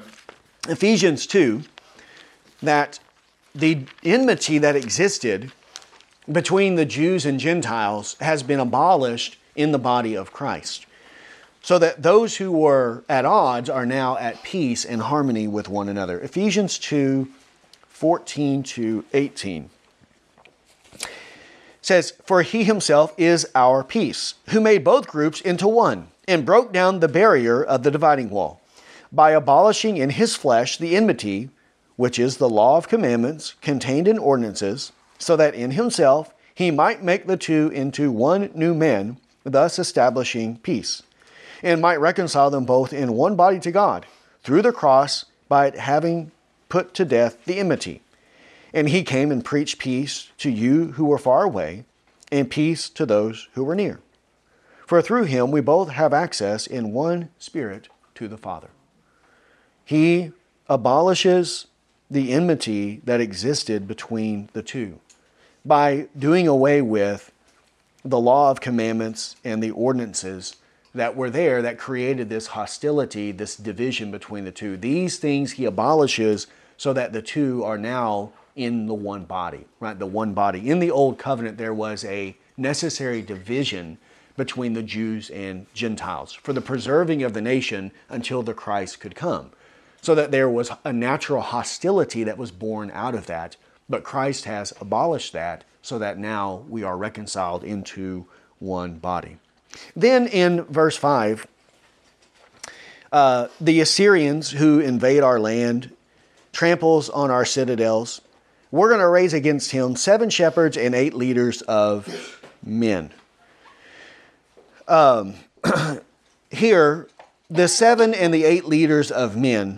Ephesians two, that the enmity that existed between the Jews and Gentiles has been abolished in the body of Christ. So that those who were at odds are now at peace and harmony with one another. Ephesians two, fourteen to eighteen. Says, "For He Himself is our peace, who made both groups into one, and broke down the barrier of the dividing wall, by abolishing in His flesh the enmity, which is the law of commandments contained in ordinances, so that in Himself He might make the two into one new man, thus establishing peace, and might reconcile them both in one body to God, through the cross, by it having put to death the enmity. And He came and preached peace to you who were far away, and peace to those who were near. For through Him we both have access in one Spirit to the Father." He abolishes the enmity that existed between the two by doing away with the law of commandments and the ordinances that were there that created this hostility, this division between the two. These things He abolishes so that the two are now in the one body, right? The one body. In the Old Covenant, there was a necessary division between the Jews and Gentiles for the preserving of the nation until the Christ could come. So that there was a natural hostility that was born out of that, but Christ has abolished that so that now we are reconciled into one body. Then in verse five, uh, the Assyrians who invade our land, tramples on our citadels, we're going to raise against him seven shepherds and eight leaders of men. Um, here, the seven and the eight leaders of men,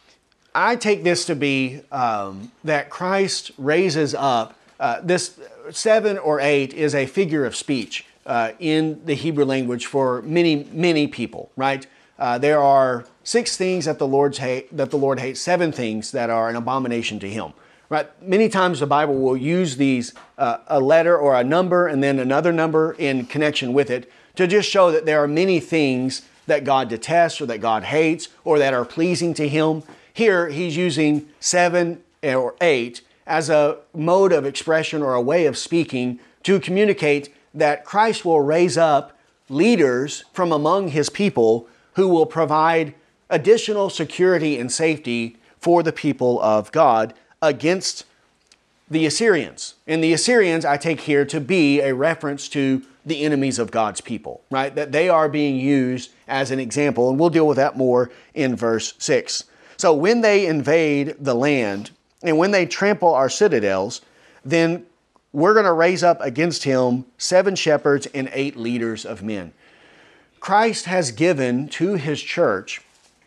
I take this to be um, that Christ raises up, uh, this seven or eight is a figure of speech uh, in the Hebrew language for many, many people, right? Uh, there are six things that the Lord's hate, that the Lord hates, seven things that are an abomination to him, right? Many times the Bible will use these, uh, a letter or a number and then another number in connection with it to just show that there are many things that God detests or that God hates or that are pleasing to him. Here, he's using seven or eight as a mode of expression or a way of speaking to communicate that Christ will raise up leaders from among his people who will provide additional security and safety for the people of God against the Assyrians. And the Assyrians I take here to be a reference to the enemies of God's people, right? That they are being used as an example, and we'll deal with that more in verse six. So when they invade the land and when they trample our citadels, then we're going to raise up against him seven shepherds and eight leaders of men. Christ has given to his church,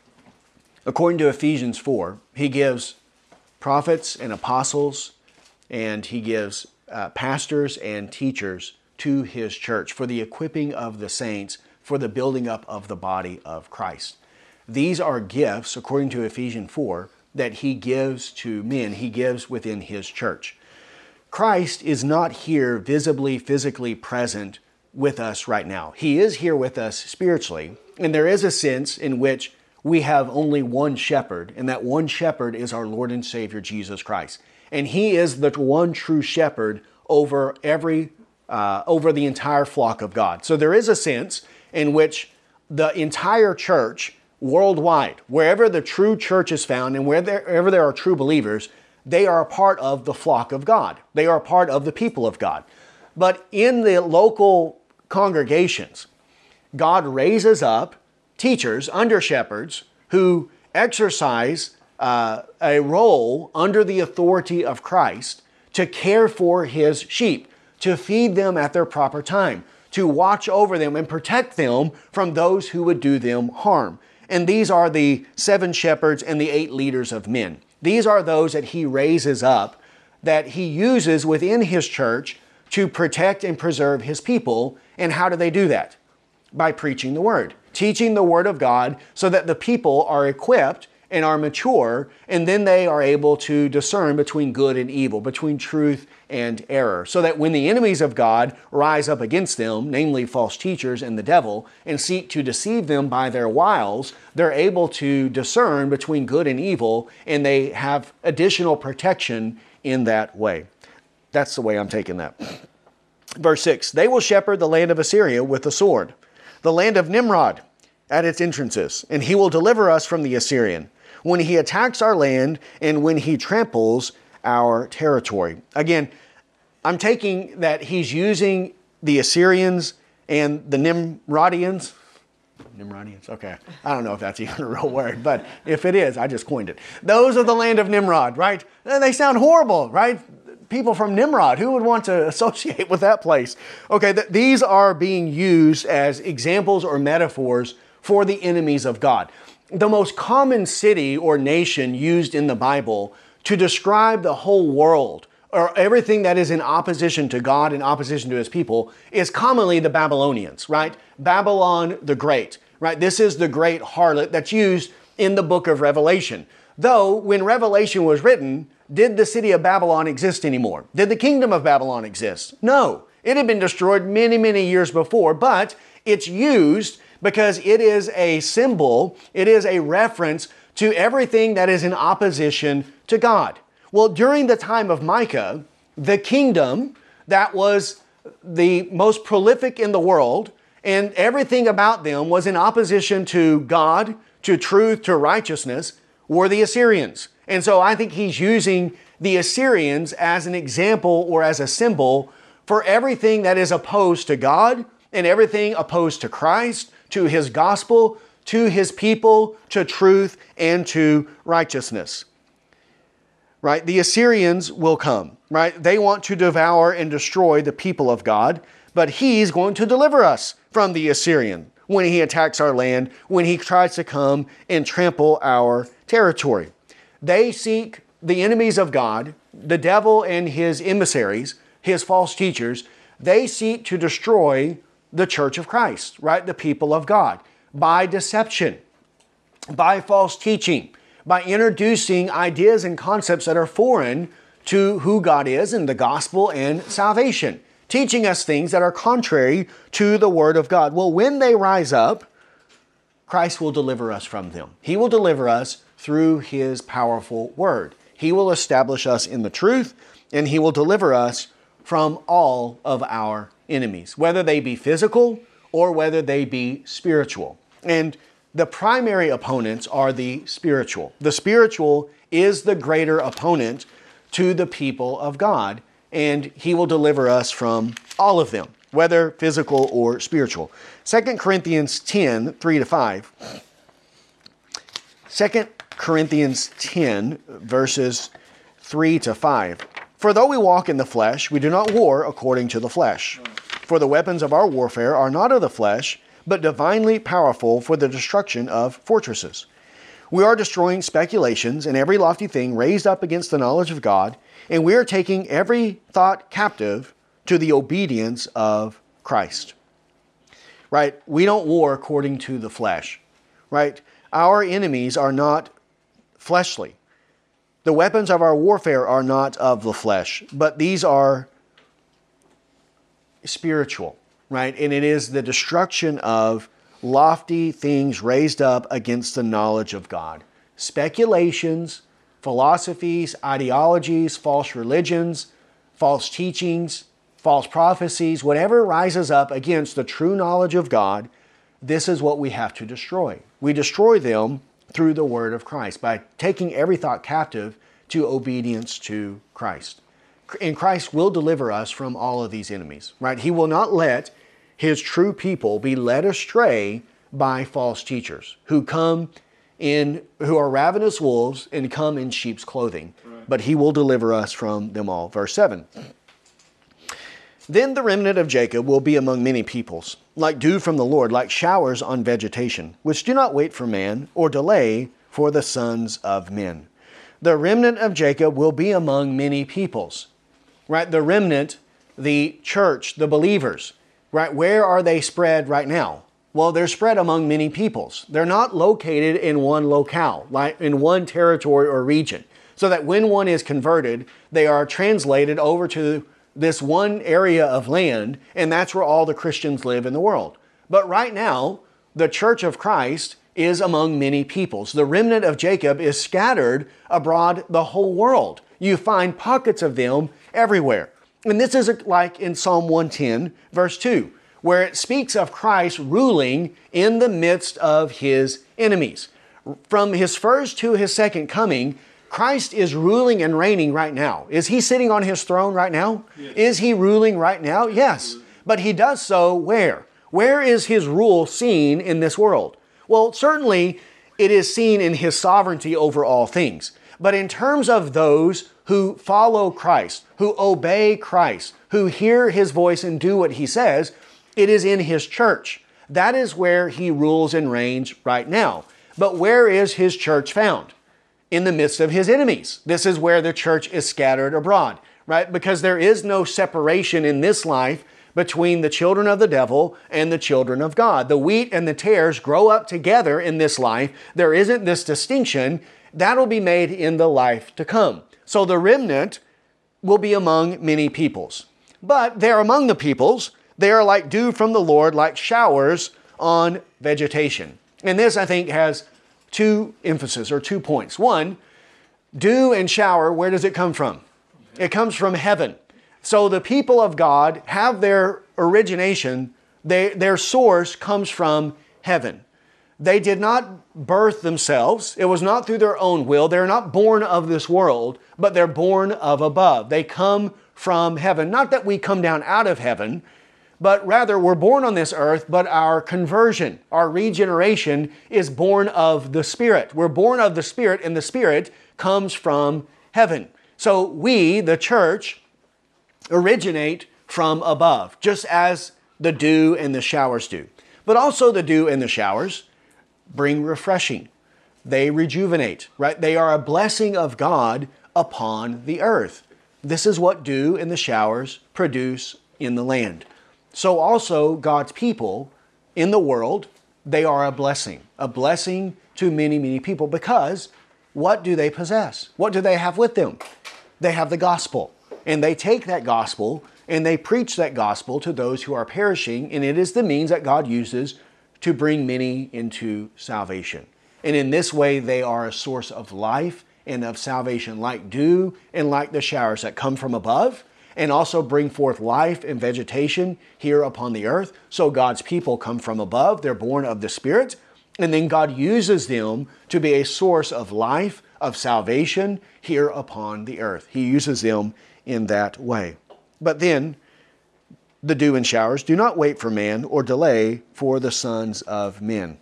according to Ephesians four, he gives prophets and apostles, and he gives uh, pastors and teachers to his church for the equipping of the saints, for the building up of the body of Christ. These are gifts, according to Ephesians four, that he gives to men, he gives within his church. Christ is not here visibly, physically present with us right now. He is here with us spiritually, and there is a sense in which we have only one shepherd, and that one shepherd is our Lord and Savior, Jesus Christ. And he is the one true shepherd over every, uh, over the entire flock of God. So there is a sense in which the entire church worldwide, wherever the true church is found and wherever there are true believers, they are a part of the flock of God. They are a part of the people of God. But in the local congregations, God raises up teachers, under shepherds, who exercise uh, a role under the authority of Christ to care for his sheep, to feed them at their proper time, to watch over them and protect them from those who would do them harm. And these are the seven shepherds and the eight leaders of men. These are those that he raises up, that he uses within his church to protect and preserve his people. And how do they do that? By preaching the word, teaching the word of God so that the people are equipped and are mature, and then they are able to discern between good and evil, between truth and error, so that when the enemies of God rise up against them, namely false teachers and the devil, and seek to deceive them by their wiles, they're able to discern between good and evil, and they have additional protection in that way. That's the way I'm taking that. Verse six, they will shepherd the land of Assyria with the sword, the land of Nimrod at its entrances, and he will deliver us from the Assyrian when he attacks our land and when he tramples our territory. Again, I'm taking that he's using the Assyrians and the Nimrodians. Nimrodians, okay. I don't know if that's even a real word, but if it is, I just coined it. Those are the land of Nimrod, right? They sound horrible, right? People from Nimrod, who would want to associate with that place? Okay, th- these are being used as examples or metaphors for the enemies of God. The most common city or nation used in the Bible to describe the whole world or everything that is in opposition to God and opposition to his people is commonly the Babylonians, right? Babylon the Great, right? This is the great harlot that's used in the book of Revelation. Though when Revelation was written, did the city of Babylon exist anymore? Did the kingdom of Babylon exist? No. It had been destroyed many, many years before, but it's used because it is a symbol, it is a reference to everything that is in opposition to God. Well, during the time of Micah, the kingdom that was the most prolific in the world and everything about them was in opposition to God, to truth, to righteousness, were the Assyrians. And so I think he's using the Assyrians as an example or as a symbol for everything that is opposed to God and everything opposed to Christ, to His gospel, to His people, to truth, and to righteousness. Right? The Assyrians will come, right? They want to devour and destroy the people of God, but He's going to deliver us from the Assyrian when he attacks our land, when he tries to come and trample our territory. They seek, the enemies of God, the devil and his emissaries, his false teachers, they seek to destroy the church of Christ, right? The people of God, by deception, by false teaching, by introducing ideas and concepts that are foreign to who God is and the gospel and salvation, teaching us things that are contrary to the Word of God. Well, when they rise up, Christ will deliver us from them. He will deliver us through His powerful Word. He will establish us in the truth, and He will deliver us from all of our enemies, whether they be physical or whether they be spiritual. And the primary opponents are the spiritual. The spiritual is the greater opponent to the people of God, and He will deliver us from all of them, whether physical or spiritual. Second Corinthians ten, three to five. Second Corinthians ten, verses three to five. For though we walk in the flesh, we do not war according to the flesh. For the weapons of our warfare are not of the flesh, but divinely powerful for the destruction of fortresses. We are destroying speculations and every lofty thing raised up against the knowledge of God, and we are taking every thought captive to the obedience of Christ. Right? We don't war according to the flesh. Right? Our enemies are not fleshly. The weapons of our warfare are not of the flesh, but these are spiritual, right? And it is the destruction of lofty things raised up against the knowledge of God. Speculations, philosophies, ideologies, false religions, false teachings, false prophecies, whatever rises up against the true knowledge of God, this is what we have to destroy. We destroy them through the word of Christ, by taking every thought captive to obedience to Christ. And Christ will deliver us from all of these enemies, right? He will not let His true people be led astray by false teachers who come in, who are ravenous wolves and come in sheep's clothing. Right. But He will deliver us from them all. Verse seven. Then the remnant of Jacob will be among many peoples, like dew from the Lord, like showers on vegetation, which do not wait for man or delay for the sons of men. The remnant of Jacob will be among many peoples. Right? The remnant, the church, the believers, right? Where are they spread right now? Well, they're spread among many peoples. They're not located in one locale, like in one territory or region, so that when one is converted, they are translated over to this one area of land, and that's where all the Christians live in the world. But right now, the church of Christ is among many peoples. The remnant of Jacob is scattered abroad the whole world. You find pockets of them everywhere. And this is like in Psalm one ten, verse two, where it speaks of Christ ruling in the midst of His enemies. From His first to His second coming, Christ is ruling and reigning right now. Is He sitting on His throne right now? Yes. Is He ruling right now? Yes. But He does so where? Where is His rule seen in this world? Well, certainly it is seen in His sovereignty over all things. But in terms of those who follow Christ, who obey Christ, who hear His voice and do what He says, it is in His church. That is where He rules and reigns right now. But where is His church found? In the midst of His enemies. This is where the church is scattered abroad, right? Because there is no separation in this life between the children of the devil and the children of God. The wheat and the tares grow up together in this life. There isn't this distinction. That'll be made in the life to come. So the remnant will be among many peoples. But they're among the peoples. They are like dew from the Lord, like showers on vegetation. And this, I think, has two emphasis or two points. One, dew and shower, where does it come from? It comes from heaven. So the people of God have their origination, they, their source comes from heaven. They did not birth themselves. It was not through their own will. They're not born of this world, but they're born of above. They come from heaven. Not that we come down out of heaven, but rather we're born on this earth, but our conversion, our regeneration is born of the Spirit. We're born of the Spirit, and the Spirit comes from heaven. So we, the church, originate from above, just as the dew and the showers do. But also the dew and the showers bring refreshing. They rejuvenate, right? They are a blessing of God upon the earth. This is what dew and the showers produce in the land. So also God's people in the world, they are a blessing, a blessing to many, many people, because what do they possess? What do they have with them? They have the gospel, and they take that gospel and they preach that gospel to those who are perishing, and it is the means that God uses to bring many into salvation. And in this way, they are a source of life and of salvation, like dew and like the showers that come from above, and also bring forth life and vegetation here upon the earth. So God's people come from above. They're born of the Spirit. And then God uses them to be a source of life, of salvation here upon the earth. He uses them in that way. But then, the dew and showers do not wait for man or delay for the sons of men.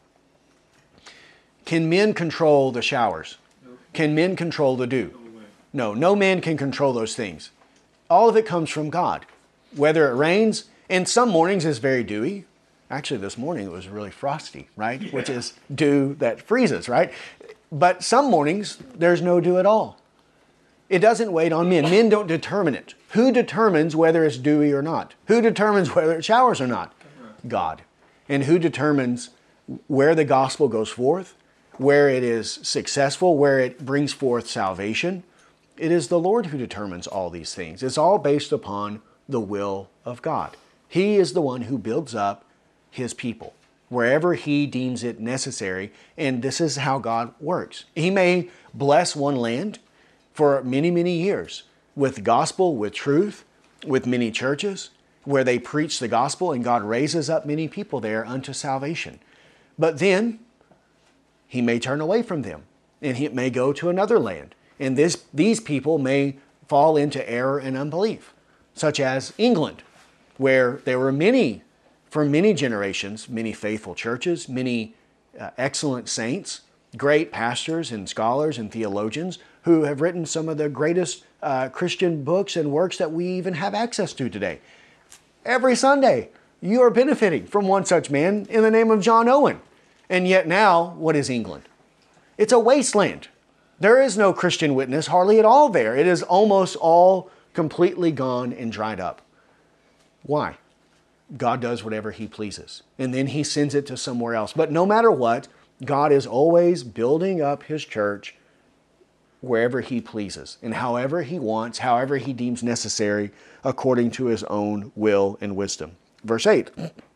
Can men control the showers? Can men control the dew? No, no man can control those things. All of it comes from God. Whether it rains, and some mornings is very dewy. Actually, this morning it was really frosty, right? Yeah. Which is dew that freezes, right? But some mornings, there's no dew at all. It doesn't wait on men. Men don't determine it. Who determines whether it's dewy or not? Who determines whether it showers or not? God. And who determines where the gospel goes forth, where it is successful, where it brings forth salvation? It is the Lord who determines all these things. It's all based upon the will of God. He is the one who builds up His people wherever He deems it necessary, and this is how God works. He may bless one land for many, many years with gospel, with truth, with many churches where they preach the gospel, and God raises up many people there unto salvation. But then He may turn away from them, and He may go to another land. And this, these people may fall into error and unbelief, such as England, where there were many, for many generations, many faithful churches, many uh, excellent saints, great pastors and scholars and theologians who have written some of the greatest uh, Christian books and works that we even have access to today. Every Sunday, you are benefiting from one such man in the name of John Owen. And yet now, what is England? It's a wasteland. There is no Christian witness hardly at all there. It is almost all completely gone and dried up. Why? God does whatever He pleases, and then He sends it to somewhere else. But no matter what, God is always building up His church wherever He pleases, and however He wants, however He deems necessary, according to His own will and wisdom. Verse eight.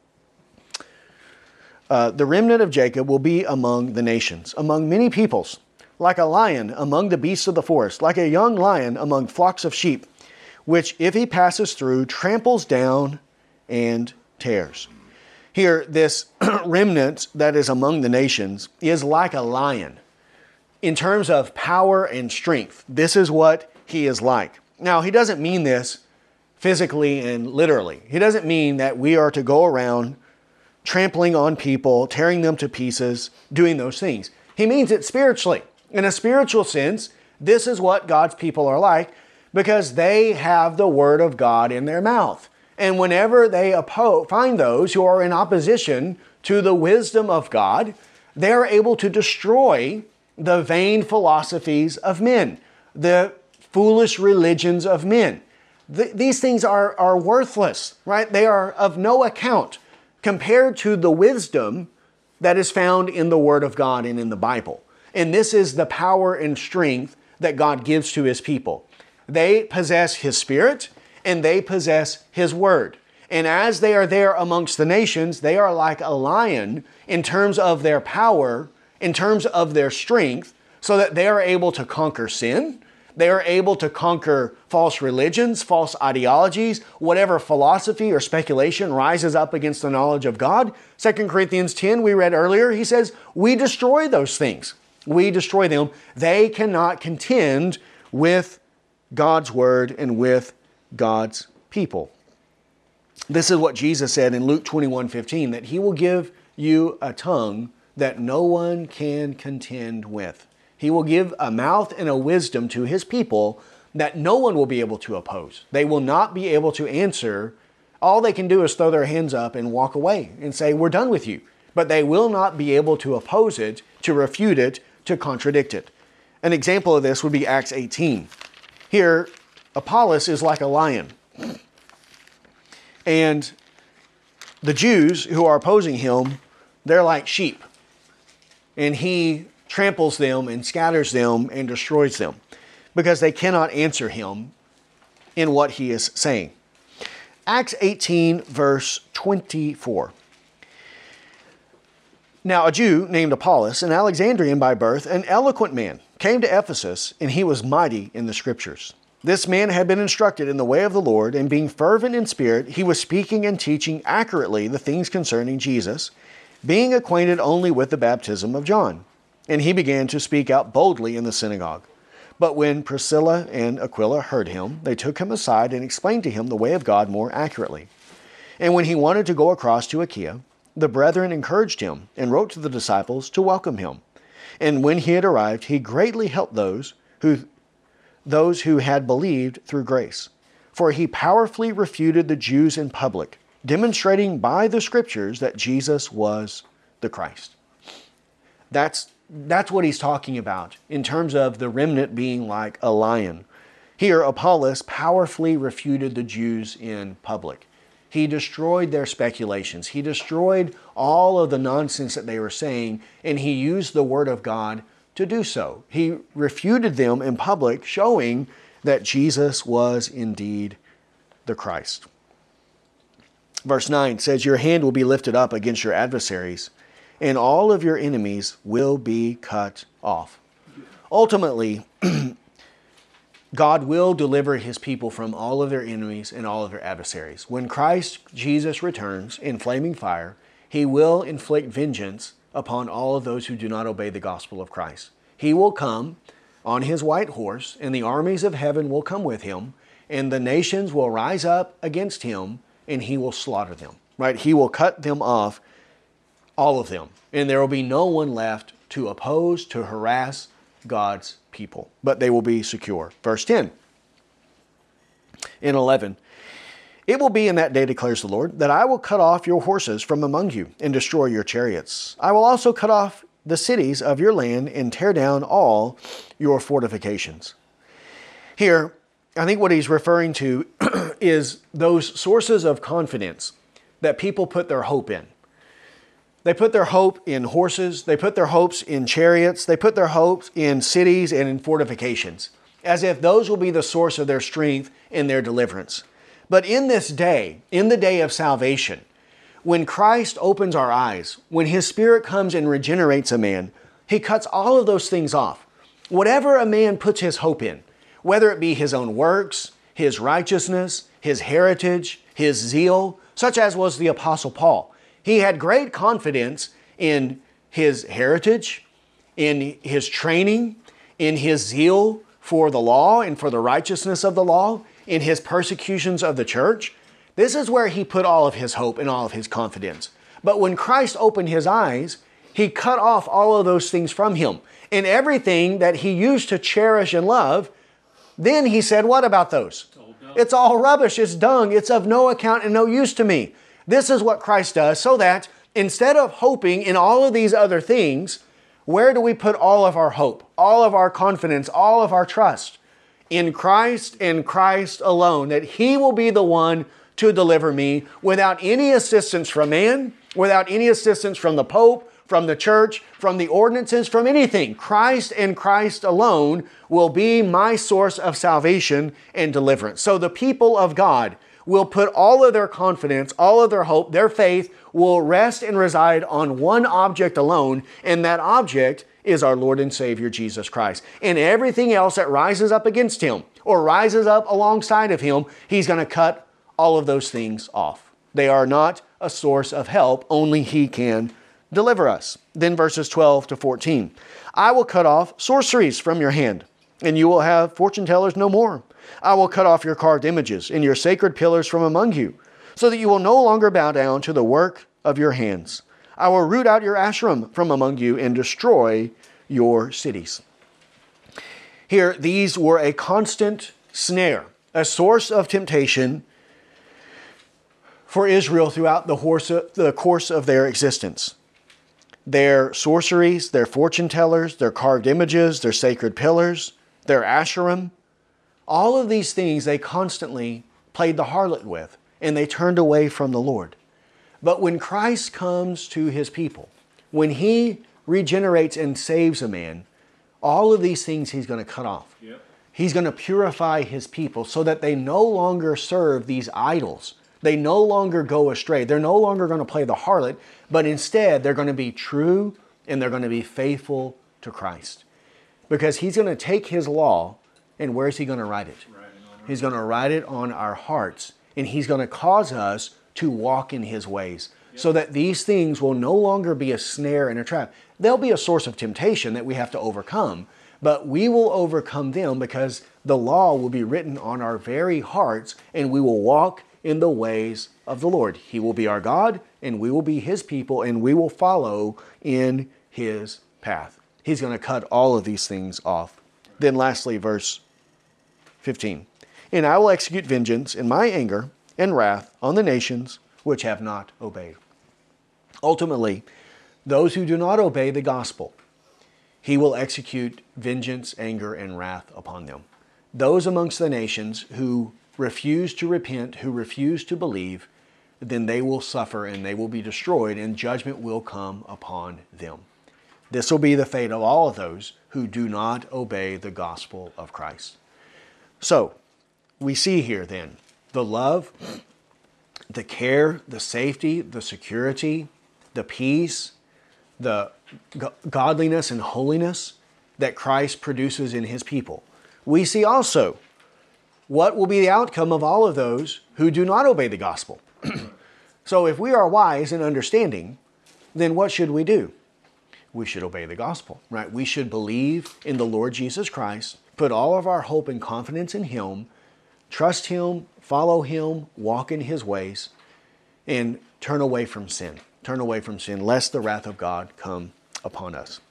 Uh, the remnant of Jacob will be among the nations, among many peoples, like a lion among the beasts of the forest, like a young lion among flocks of sheep, which if he passes through, tramples down and tears. Here, this remnant that is among the nations is like a lion. In terms of power and strength, this is what he is like. Now, he doesn't mean this physically and literally. He doesn't mean that we are to go around trampling on people, tearing them to pieces, doing those things. He means it spiritually. In a spiritual sense, this is what God's people are like, because they have the Word of God in their mouth. And whenever they oppo- find those who are in opposition to the wisdom of God, they are able to destroy the vain philosophies of men, the foolish religions of men. Th- these things are, are worthless, right? They are of no account compared to the wisdom that is found in the Word of God and in the Bible. And this is the power and strength that God gives to His people. They possess His Spirit and they possess His Word. And as they are there amongst the nations, they are like a lion in terms of their power, in terms of their strength, so that they are able to conquer sin. They are able to conquer false religions, false ideologies, whatever philosophy or speculation rises up against the knowledge of God. Second Corinthians ten, we read earlier, he says, we destroy those things. We destroy them. They cannot contend with God's word and with God's people. This is what Jesus said in Luke twenty-one fifteen, that he will give you a tongue that no one can contend with. He will give a mouth and a wisdom to his people that no one will be able to oppose. They will not be able to answer. All they can do is throw their hands up and walk away and say, we're done with you. But they will not be able to oppose it, to refute it, to contradict it. An example of this would be Acts eighteen. Here, Apollos is like a lion. And the Jews who are opposing him, they're like sheep. And he tramples them and scatters them and destroys them because they cannot answer him in what he is saying. Acts eighteen, verse twenty-four. Now a Jew named Apollos, an Alexandrian by birth, an eloquent man, came to Ephesus, and he was mighty in the Scriptures. This man had been instructed in the way of the Lord, and being fervent in spirit, he was speaking and teaching accurately the things concerning Jesus, being acquainted only with the baptism of John. And he began to speak out boldly in the synagogue. But when Priscilla and Aquila heard him, they took him aside and explained to him the way of God more accurately. And when he wanted to go across to Achaia, the brethren encouraged him and wrote to the disciples to welcome him. And when he had arrived, he greatly helped those who, those who had believed through grace. For he powerfully refuted the Jews in public, demonstrating by the Scriptures that Jesus was the Christ. That's That's what he's talking about in terms of the remnant being like a lion. Here, Apollos powerfully refuted the Jews in public. He destroyed their speculations. He destroyed all of the nonsense that they were saying, and he used the word of God to do so. He refuted them in public, showing that Jesus was indeed the Christ. Verse nine says, your hand will be lifted up against your adversaries, and all of your enemies will be cut off. Ultimately, God will deliver his people from all of their enemies and all of their adversaries. When Christ Jesus returns in flaming fire, he will inflict vengeance upon all of those who do not obey the gospel of Christ. He will come on his white horse, and the armies of heaven will come with him, and the nations will rise up against him, and he will slaughter them. Right? He will cut them off, all of them. And there will be no one left to oppose, to harass God's people. But they will be secure. Verse ten. In eleven. It will be in that day, declares the Lord, that I will cut off your horses from among you and destroy your chariots. I will also cut off the cities of your land and tear down all your fortifications. Here, I think what he's referring to is those sources of confidence that people put their hope in. They put their hope in horses. They put their hopes in chariots. They put their hopes in cities and in fortifications, as if those will be the source of their strength and their deliverance. But in this day, in the day of salvation, when Christ opens our eyes, when his Spirit comes and regenerates a man, he cuts all of those things off. Whatever a man puts his hope in, whether it be his own works, his righteousness, his heritage, his zeal, such as was the Apostle Paul. He had great confidence in his heritage, in his training, in his zeal for the law and for the righteousness of the law, in his persecutions of the church. This is where he put all of his hope and all of his confidence. But when Christ opened his eyes, he cut off all of those things from him. And everything that he used to cherish and love, then he said, what about those? It's all rubbish, it's dung, it's of no account and no use to me. This is what Christ does, so that instead of hoping in all of these other things, where do we put all of our hope, all of our confidence, all of our trust? In Christ and Christ alone, that he will be the one to deliver me without any assistance from man, without any assistance from the Pope, from the church, from the ordinances, from anything. Christ and Christ alone will be my source of salvation and deliverance. So the people of God will put all of their confidence, all of their hope, their faith will rest and reside on one object alone, and that object is our Lord and Savior, Jesus Christ. And everything else that rises up against Him or rises up alongside of Him, He's going to cut all of those things off. They are not a source of help. Only He can deliver us. Then verses twelve to fourteen. I will cut off sorceries from your hand, and you will have fortune tellers no more. I will cut off your carved images and your sacred pillars from among you, so that you will no longer bow down to the work of your hands. I will root out your Asherim from among you and destroy your cities. Here, these were a constant snare, a source of temptation for Israel throughout the course of their existence. Their sorceries, their fortune tellers, their carved images, their sacred pillars, their Asherim, all of these things they constantly played the harlot with, and they turned away from the Lord. But when Christ comes to His people, when He regenerates and saves a man, all of these things He's going to cut off. Yep. He's going to purify His people so that they no longer serve these idols. They no longer go astray. They're no longer going to play the harlot, but instead they're going to be true and they're going to be faithful to Christ. Because He's going to take His law, and where's He going to write it? He's going to write it on our hearts, and He's going to cause us to walk in His ways, yep, so that these things will no longer be a snare and a trap. They'll be a source of temptation that we have to overcome, but we will overcome them because the law will be written on our very hearts, and we will walk in the ways of the Lord. He will be our God, and we will be His people, and we will follow in His path. He's going to cut all of these things off. Then lastly, verse fifteen. And I will execute vengeance in my anger and wrath on the nations which have not obeyed. Ultimately, those who do not obey the gospel, He will execute vengeance, anger, and wrath upon them. Those amongst the nations who refuse to repent, who refuse to believe, then they will suffer and they will be destroyed, and judgment will come upon them. This will be the fate of all of those who do not obey the gospel of Christ. So, we see here then the love, the care, the safety, the security, the peace, the godliness and holiness that Christ produces in His people. We see also what will be the outcome of all of those who do not obey the gospel. So if we are wise and understanding, then what should we do? We should obey the gospel, right? We should believe in the Lord Jesus Christ, put all of our hope and confidence in Him, trust Him, follow Him, walk in His ways, and turn away from sin. Turn away from sin, lest the wrath of God come upon us.